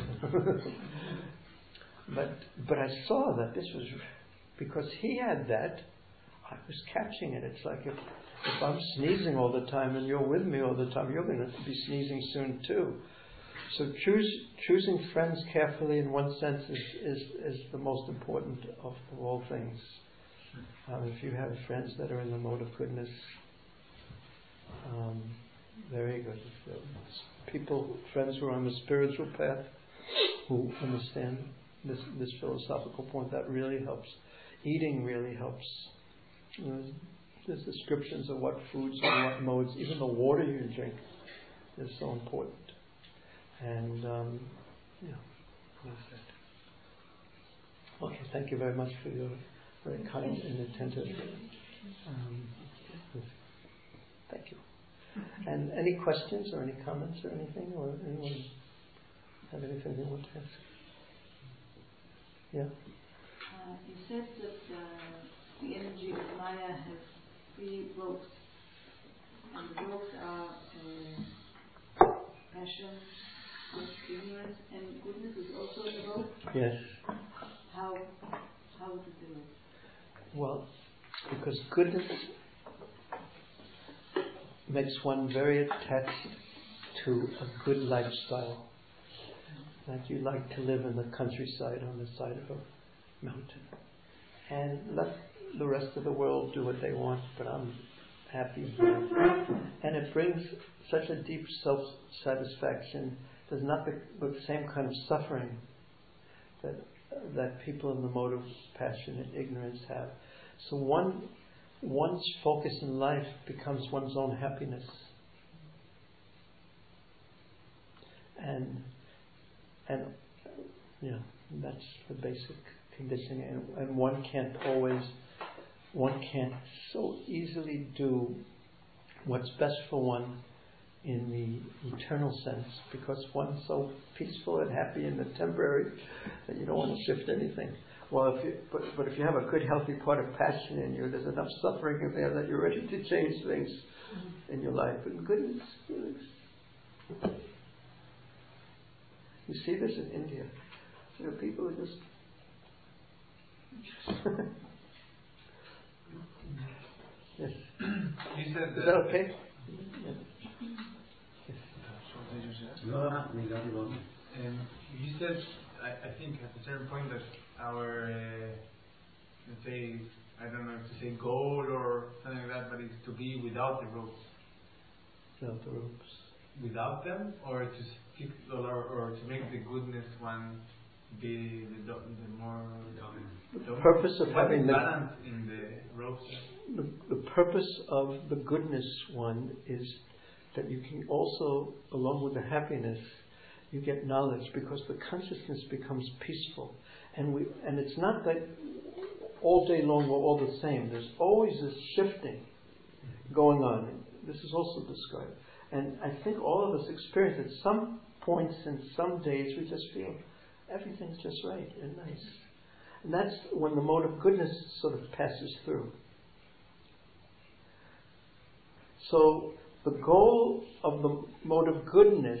But I saw that this was because he had that. I was catching it. It's like If I'm sneezing all the time and you're with me all the time, you're going to be sneezing soon too. So choosing friends carefully in one sense is the most important of all things. If you have friends that are in the mode of goodness, very good. Friends who are on the spiritual path, who understand this philosophical point, that really helps. Eating really helps. There's descriptions of what foods and what modes, even the water you drink is so important. And that's it. Okay, thank you very much for your very kind and attentive. Thank you. And any questions or any comments or anything, or anyone have anything they want to ask? Yeah. You said that the energy of Maya has 3 ropes, and the ropes are passion, ignorance, and goodness is also a rope. Yes. How is it a rope? Well, because goodness makes one very attached to a good lifestyle. Like you like to live in the countryside on the side of a mountain. And let the rest of the world do what they want, but I'm happy here. And it brings such a deep self-satisfaction. There's not the same kind of suffering that people in the mode of passion and ignorance have. So one's focus in life becomes one's own happiness. And that's the basic conditioning. And one can't so easily do what's best for one in the eternal sense, because one's so peaceful and happy in the temporary that you don't want to shift anything. Well, but if you have a good, healthy part of passion in you, there's enough suffering in there that you're ready to change things in your life. And goodness, you see this in India. You know, people are just yes. You said is that okay? Yes. You said, I think at a certain point that our, let's say, I don't know if to say goal or something like that, but it's to be without the ropes. Without the ropes. Without them, or to stick, or to make the goodness one be the more the purpose of having the balance in the ropes. The purpose of the goodness one is that you can also, along with the happiness, you get knowledge, because the consciousness becomes peaceful. And it's not that all day long we're all the same. There's always this shifting going on. This is also described. And I think all of us experience at some points and some days we just feel everything's just right and nice. And that's when the mode of goodness sort of passes through. So the goal of the mode of goodness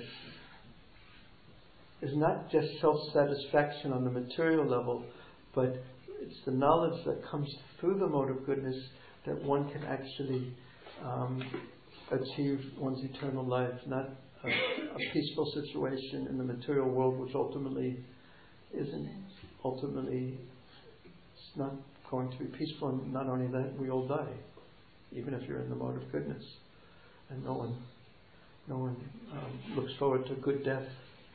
is not just self-satisfaction on the material level, but it's the knowledge that comes through the mode of goodness that one can actually achieve one's eternal life, not a peaceful situation in the material world, which ultimately it's not going to be peaceful. And not only that, we all die, even if you're in the mode of goodness. And no one looks forward to good death.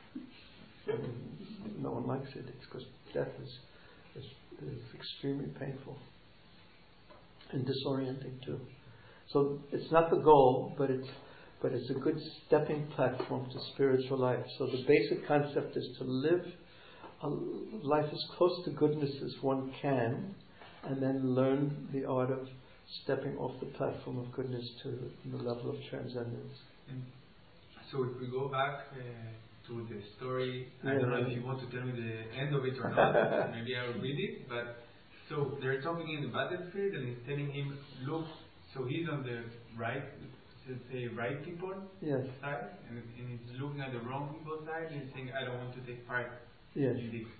And no one likes it. It's because death is extremely painful and disorienting too. So it's not the goal, but it's a good stepping platform to spiritual life. So the basic concept is to live a life as close to goodness as one can, and then learn the art of stepping off the platform of goodness to the level of transcendence. So if we go back to the story, I don't know if you want to tell me the end of it or not. Maybe I will read it. But so they're talking in the battlefield, and he's telling him, look. So he's on the right, let's say right people side, and he's looking at the wrong people side, and he's saying, I don't want to take part in this.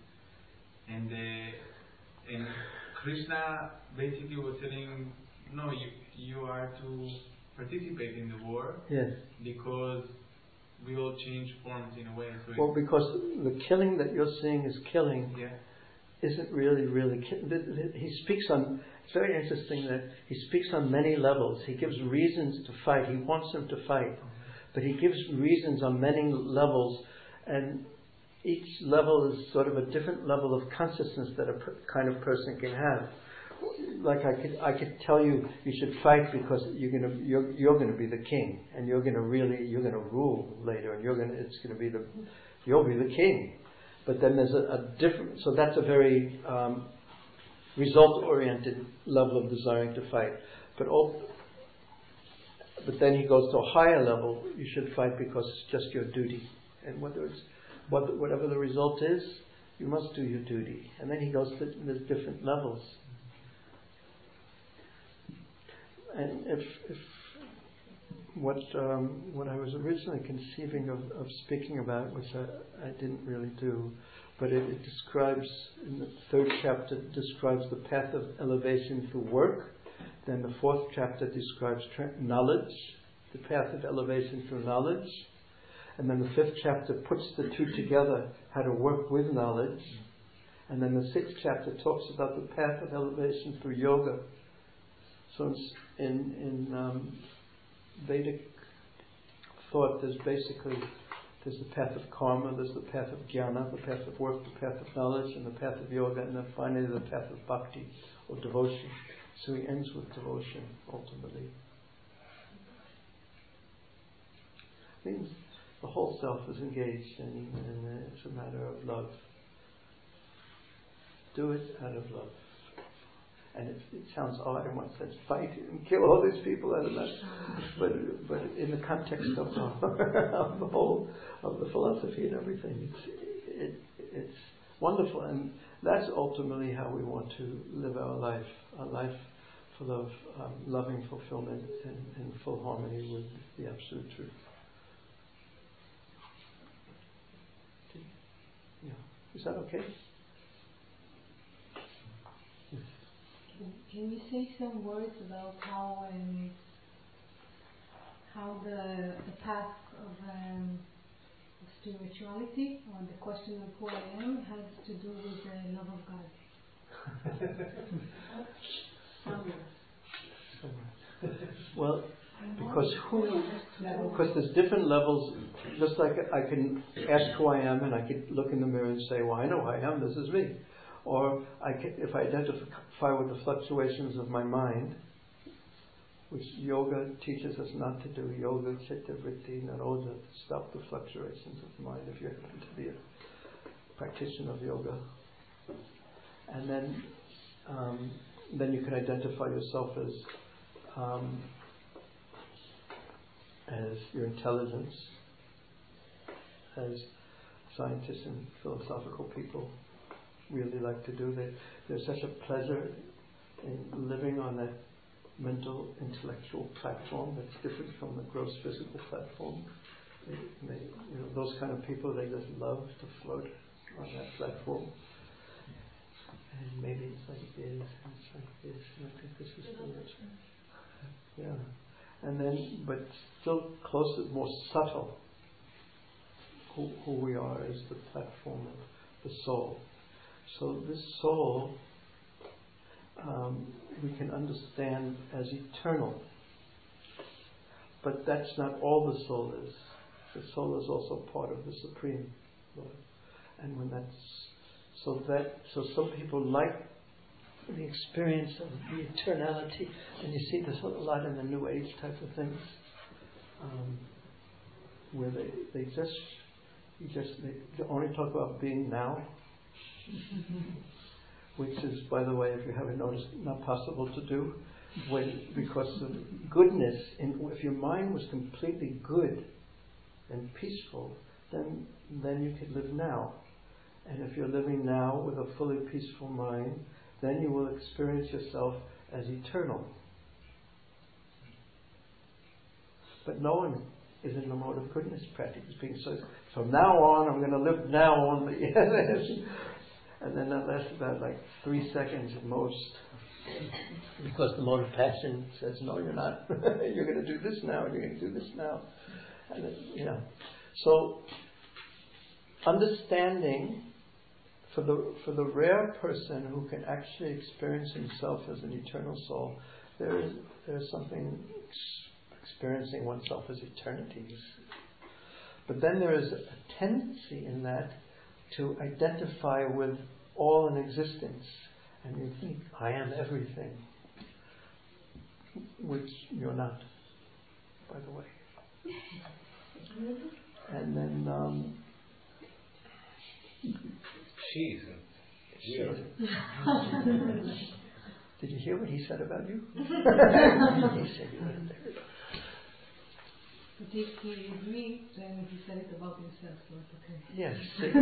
And Krishna basically was telling him, no, you are to participate in the war. Yes. Because we all change forms in a way. So well, because the killing that you're seeing is killing. Yeah. Isn't really he speaks on, it's very interesting that he speaks on many levels. He gives reasons to fight. He wants them to fight, but he gives reasons on many levels, and each level is sort of a different level of consciousness that a kind of person can have. Like I could tell you should fight because you're gonna be the king, and you're gonna rule later, and you'll be the king. But then there's a different, so that's a very result-oriented level of desiring to fight. But then he goes to a higher level. You should fight because it's just your duty, and whatever the result is, you must do your duty. And then he goes to there's different levels. And if what I was originally conceiving of speaking about, which I didn't really do, but it describes, in the 3rd chapter, describes the path of elevation through work. Then the 4th chapter describes knowledge, the path of elevation through knowledge. And then the 5th chapter puts the two together, how to work with knowledge. And then the 6th chapter talks about the path of elevation through yoga. So in Vedic thought, there's the path of karma, there's the path of jnana, the path of work, the path of knowledge, and the path of yoga, and then finally the path of bhakti, or devotion. So he ends with devotion, ultimately. It means the whole self is engaged, and it's a matter of love. Do it out of love. And it sounds odd in one sense, fight and kill all these people out of that. But in the context of the whole of the philosophy and everything, it's wonderful, and that's ultimately how we want to live our life full of loving fulfillment and full harmony with the absolute truth. Yeah, is that okay? Can you say some words about how the path of spirituality, or the question of who I am, has to do with the love of God? Well, because there's different levels. Just like I can ask who I am, and I could look in the mirror and say, "Well, I know who I am. This is me." Or if I identify with the fluctuations of my mind, which yoga teaches us not to do, yoga, chitta, vritti, nirodha, to stop the fluctuations of the mind if you happen to be a practitioner of yoga. And then you can identify yourself as your intelligence, as scientists and philosophical people really like to do. There's such a pleasure in living on that mental, intellectual platform that's different from the gross physical platform. Those kind of people, they just love to float on that platform. And maybe it's like this, and it's like this, and I think this is good. Yeah. And then, but still closer, more subtle, who we are is the platform of the soul. So this soul, we can understand as eternal, but that's not all the soul is. The soul is also part of the Supreme Lord, and when so some people like the experience of the eternality, and you see this a lot in the New Age type of things, where they only talk about being now. Which is, by the way, if you haven't noticed, not possible to do, because of goodness. If your mind was completely good and peaceful, then you could live now. And if you're living now with a fully peaceful mind, then you will experience yourself as eternal. But no one is in the mode of goodness practically speaking. So from now on, I'm going to live now only. And then that lasts about like 3 seconds at most. Because the mode of passion says, no, you're not. You're going to do this now, and you're going to do this now. And so understanding for the rare person who can actually experience himself as an eternal soul, there is something experiencing oneself as eternity. But then there is a tendency in that to identify with all in existence, and you think, I am everything, which you're not, by the way. And then she's weird. Did you hear what he said about you? He said you were there. But if he agreed, then he said it about himself, so it's okay. Yes.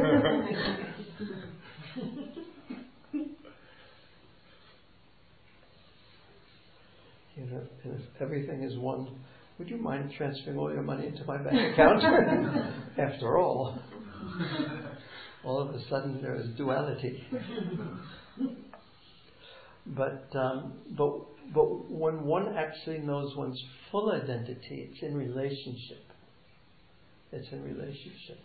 And if everything is one, would you mind transferring all your money into my bank account? After all of a sudden there is duality. But when one actually knows one's full identity, it's in relationship. It's in relationship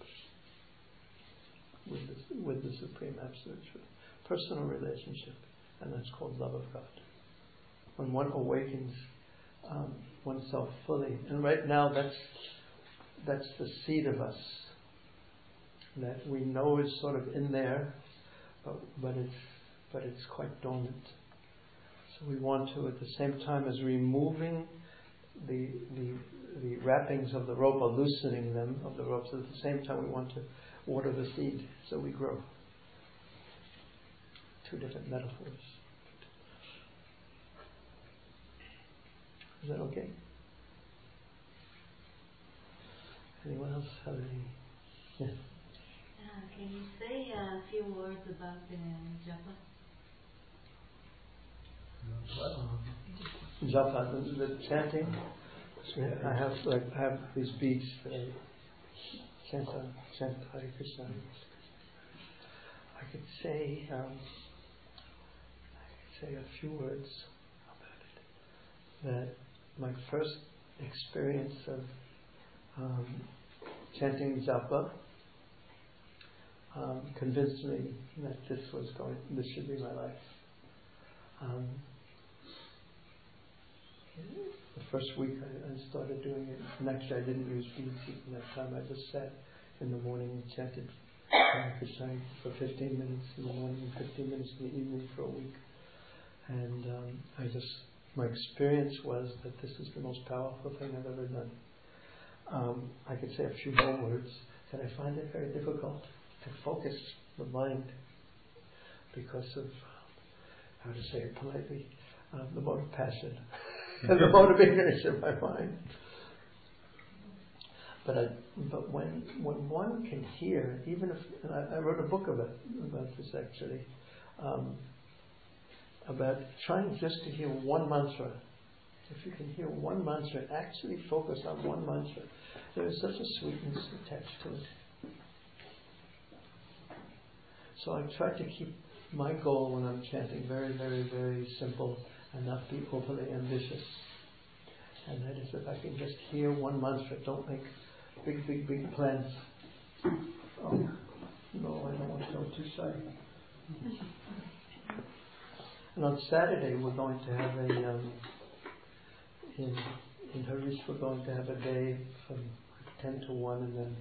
with the Supreme Absolute Truth. Personal relationship, and that's called love of God. When one awakens oneself fully, and right now that's the seed of us that we know is sort of in there, but it's quite dormant. So we want to, at the same time as removing the wrappings of the rope, or loosening them of the ropes, at the same time we want to water the seed so we grow. Two different metaphors. Is that okay? Anyone else have any? Yes. Can you say a few words about the japa? Japa, the chanting. I have these beats that I chant Hare Krishna. I could say a few words about it. That my first experience of chanting japa convinced me that this should be my life. The first week I started doing it, and actually I didn't use beads even that time. I just sat in the morning and chanted Krishna for 15 minutes in the morning and 15 minutes in the evening for a week. And my experience was that this is the most powerful thing I've ever done. I could say a few more words, that I find it very difficult to focus the mind because of, how to say it politely, the mode of passion and the mode of ignorance in my mind. But when one can hear, even if, and I wrote a book about this actually, about trying just to hear one mantra. If you can hear one mantra, actually focus on one mantra, there is such a sweetness attached to it. So I try to keep my goal when I'm chanting very, very, very simple and not be overly ambitious. And that is, if I can just hear one mantra, don't make big plans. Oh, no, I don't want to go too shy. And on Saturday we're going to have in Harish we're going to have a day from 10 to 1, and then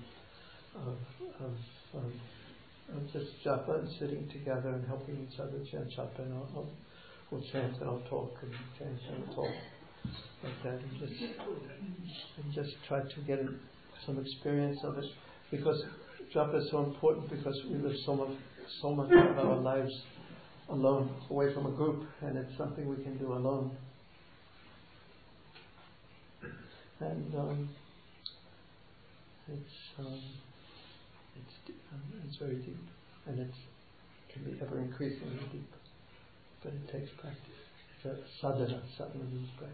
of just japa and sitting together and helping each other chant japa, and we'll chant and I'll talk and chant and I'll talk like that, and just try to get some experience of it, because japa is so important, because we live so much of our lives alone, away from a group, and it's something we can do alone. And it's very deep, and it can be ever increasingly deep, but it takes practice. It's a sadhana. Sadhana means practice.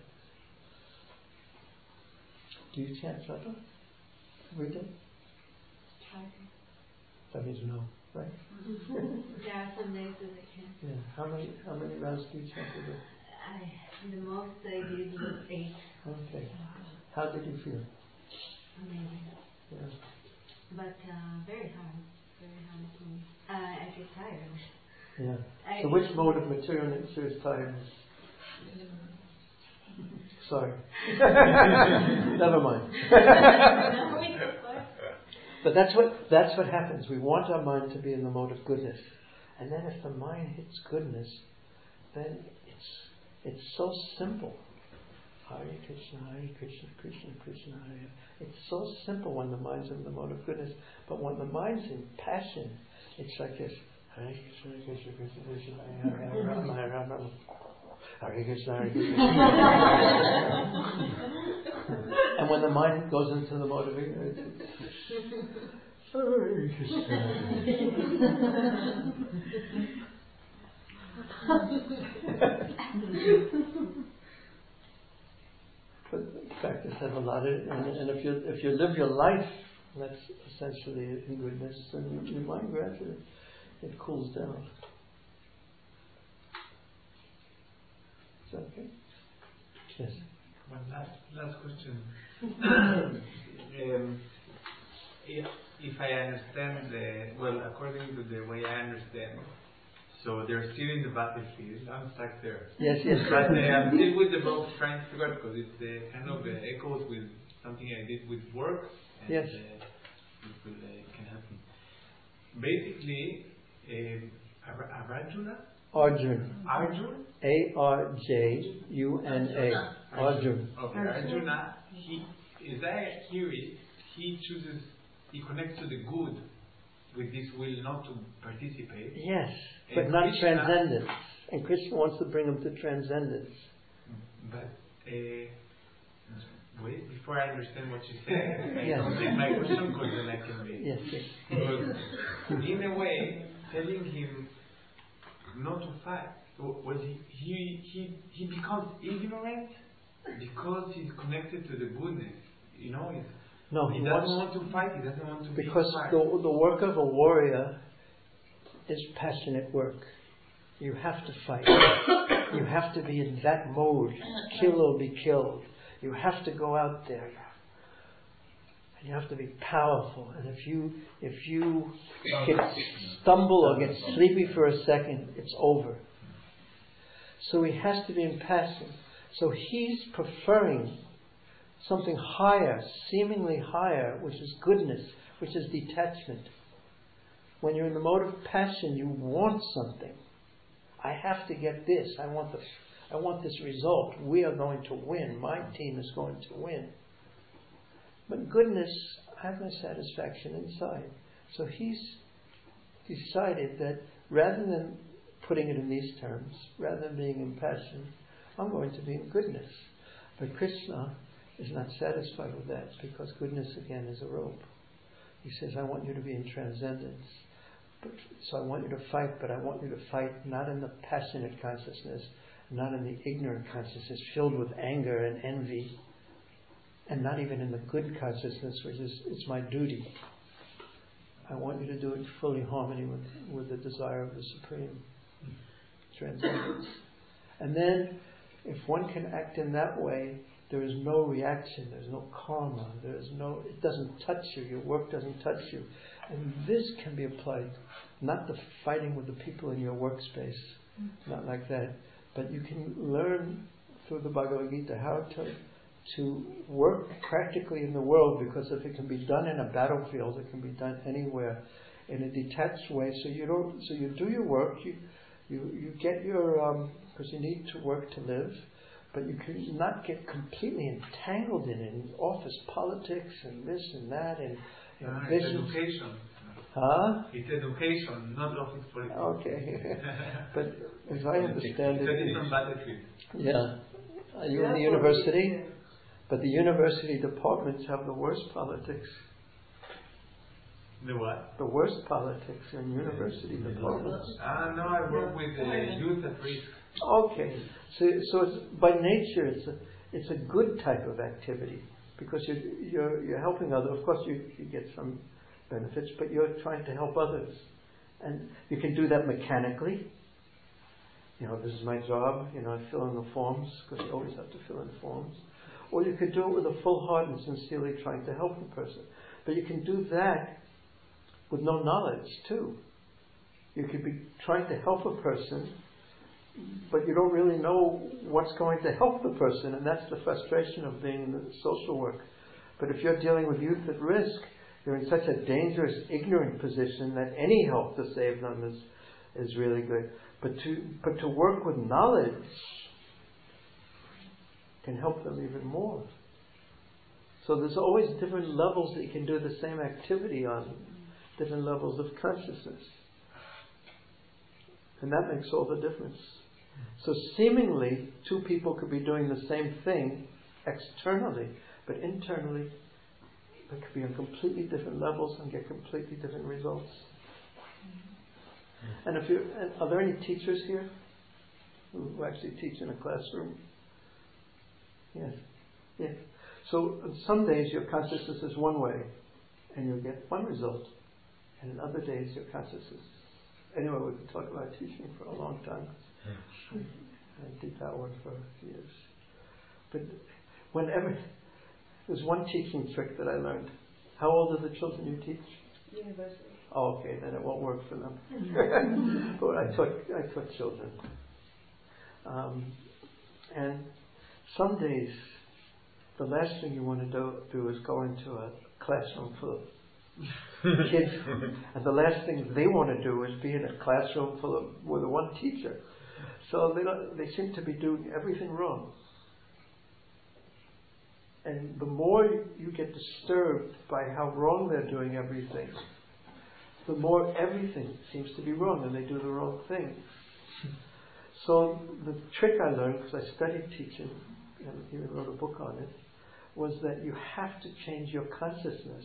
Do you chant japa every day? That means no, right? There are some days that I can. Yeah. How many rounds do you chant a day? The most I did was 8. Okay. How did you feel? Amazing. Yeah. But very hard. Very hard to me. I get tired. Yeah. So which mode of material nature is tiredness? Sorry. Never mind. But that's what happens. We want our mind to be in the mode of goodness. And then if the mind hits goodness, then it's so simple. Hare Krishna, Krishna Krishna, Hare. It's so simple when the mind's in the mode of goodness. But when the mind's in passion, it's like this. Hare Krishna, Krishna Krishna, Krishna Hare, Hare Rama, Hare Rama. Hare Krishna, Hare Krishna. And when the mind goes into the mode of ignorance, it's Hare Krishna. But practice has a lot of, and if you live your life, that's essentially in goodness, then your mind gradually it cools down. Is that okay? Yes. One last question. If I understand according to the way I understand, so they're still in the battlefield. I'm stuck there. Yes. But I'm still with the book trying to figure out, because it kind of echoes with something I did with work. And, yes. It can help me. Basically, Arjuna. Arjun. Arjuna. Arjun. Okay, Arjuna. He chooses. He connects to the good with this will not to participate. Yes, but not Krishna, transcendence. And Krishna wants to bring him to transcendence. But wait, before I understand what you said, yes. I take my question because then I can be. Yes. Because in a way, telling him not to fight, was he becomes ignorant because he's connected to the goodness. You know, he doesn't want to fight. He doesn't want to because the work of a warrior is passionate work. You have to fight. You have to be in that mode. Kill or be killed. You have to go out there. And you have to be powerful. And if you stumble or get sleepy for a second, it's over. So he has to be in passion. So he's preferring something higher, seemingly higher, which is goodness, which is detachment. When you're in the mode of passion, you want something. I have to get this. I want this result. We are going to win. My team is going to win. But goodness, I have my satisfaction inside. So he's decided that rather than putting it in these terms, rather than being in passion, I'm going to be in goodness. But Krishna is not satisfied with that, because goodness again is a rope. He says, I want you to be in transcendence. So I want you to fight, but I want you to fight not in the passionate consciousness, not in the ignorant consciousness filled with anger and envy, and not even in the good consciousness, which is, it's my duty. I want you to do it fully in harmony with the desire of the Supreme. Transcendence. And then, if one can act in that way, there is no reaction, there's no karma, it doesn't touch you, your work doesn't touch you. And this can be applied, not the fighting with the people in your workspace, not like that, but you can learn through the Bhagavad Gita how to work practically in the world, because if it can be done in a battlefield, it can be done anywhere in a detached way. So you do your work, you get your, because you need to work to live, but you can not get completely entangled in office politics and this and that and it's education. Huh? It's education, not office politics. Okay. But if I understand it's a different battlefield. Yeah. Are you in the university? Yeah. But the university departments have the worst politics. The what? The worst politics in university departments. No, I work with youth at risk. Okay, so it's, by nature it's a good type of activity, because you're helping others. Of course, you get some benefits, but you're trying to help others, and you can do that mechanically. this is my job, I fill in the forms, because you always have to fill in forms. Or you could do it with a full heart and sincerely trying to help the person. But you can do that with no knowledge too. You could be trying to help a person, but you don't really know what's going to help the person, and that's the frustration of being in the social work. But if you're dealing with youth at risk, you're in such a dangerous, ignorant position that any help to save them is really good. But to work with knowledge can help them even more. So there's always different levels that you can do the same activity on, different levels of consciousness. And that makes all the difference. So seemingly, two people could be doing the same thing externally, but internally, they could be on completely different levels and get completely different results. And are there any teachers here who actually teach in a classroom? Yes. Yeah. So some days your consciousness is one way, and you'll get one result, and in other days your consciousness. Anyway, we could talk about teaching for a long time. I did that one for years. But there's one teaching trick that I learned. How old are the children you teach? University. Oh, okay, then it won't work for them. But I taught children. And some days, the last thing you want to do is go into a classroom full of kids, and the last thing they want to do is be in a classroom with one teacher. So they seem to be doing everything wrong. And the more you get disturbed by how wrong they're doing everything, the more everything seems to be wrong, and they do the wrong thing. So the trick I learned, because I studied teaching and even wrote a book on it, was that you have to change your consciousness.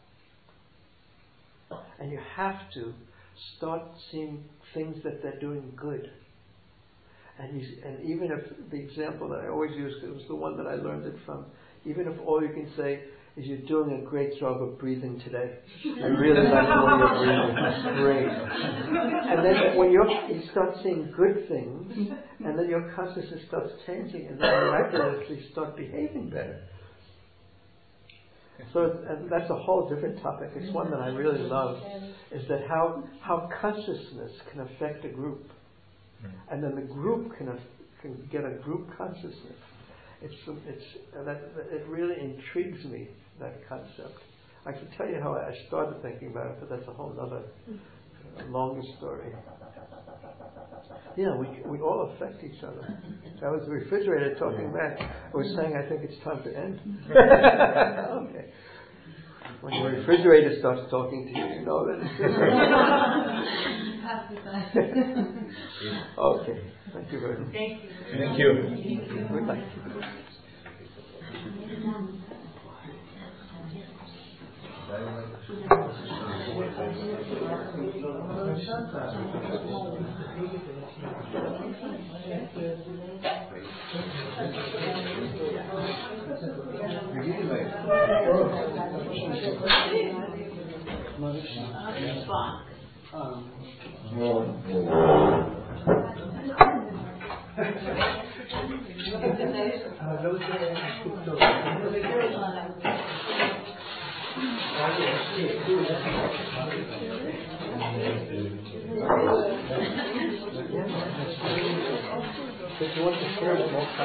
And you have to start seeing things that they're doing good. And even if the example that I always use, it was the one that I learned it from, even if all you can say is you're doing a great job of breathing today. I really like the way you're breathing. It's great. And then when you start seeing good things, and then your consciousness starts changing, and then miraculously start behaving better. So that's a whole different topic. It's one that I really love, is that how consciousness can affect a group. And then the group can get a group consciousness. It really intrigues me, that concept. I can tell you how I started thinking about it, but that's a whole other longer story. Yeah, we all affect each other. That was the refrigerator talking back. I was saying I think it's time to end. Okay. When your refrigerator starts talking to you, you know that it's Okay. Thank you very much. Thank you. Good night. Did you want to share the most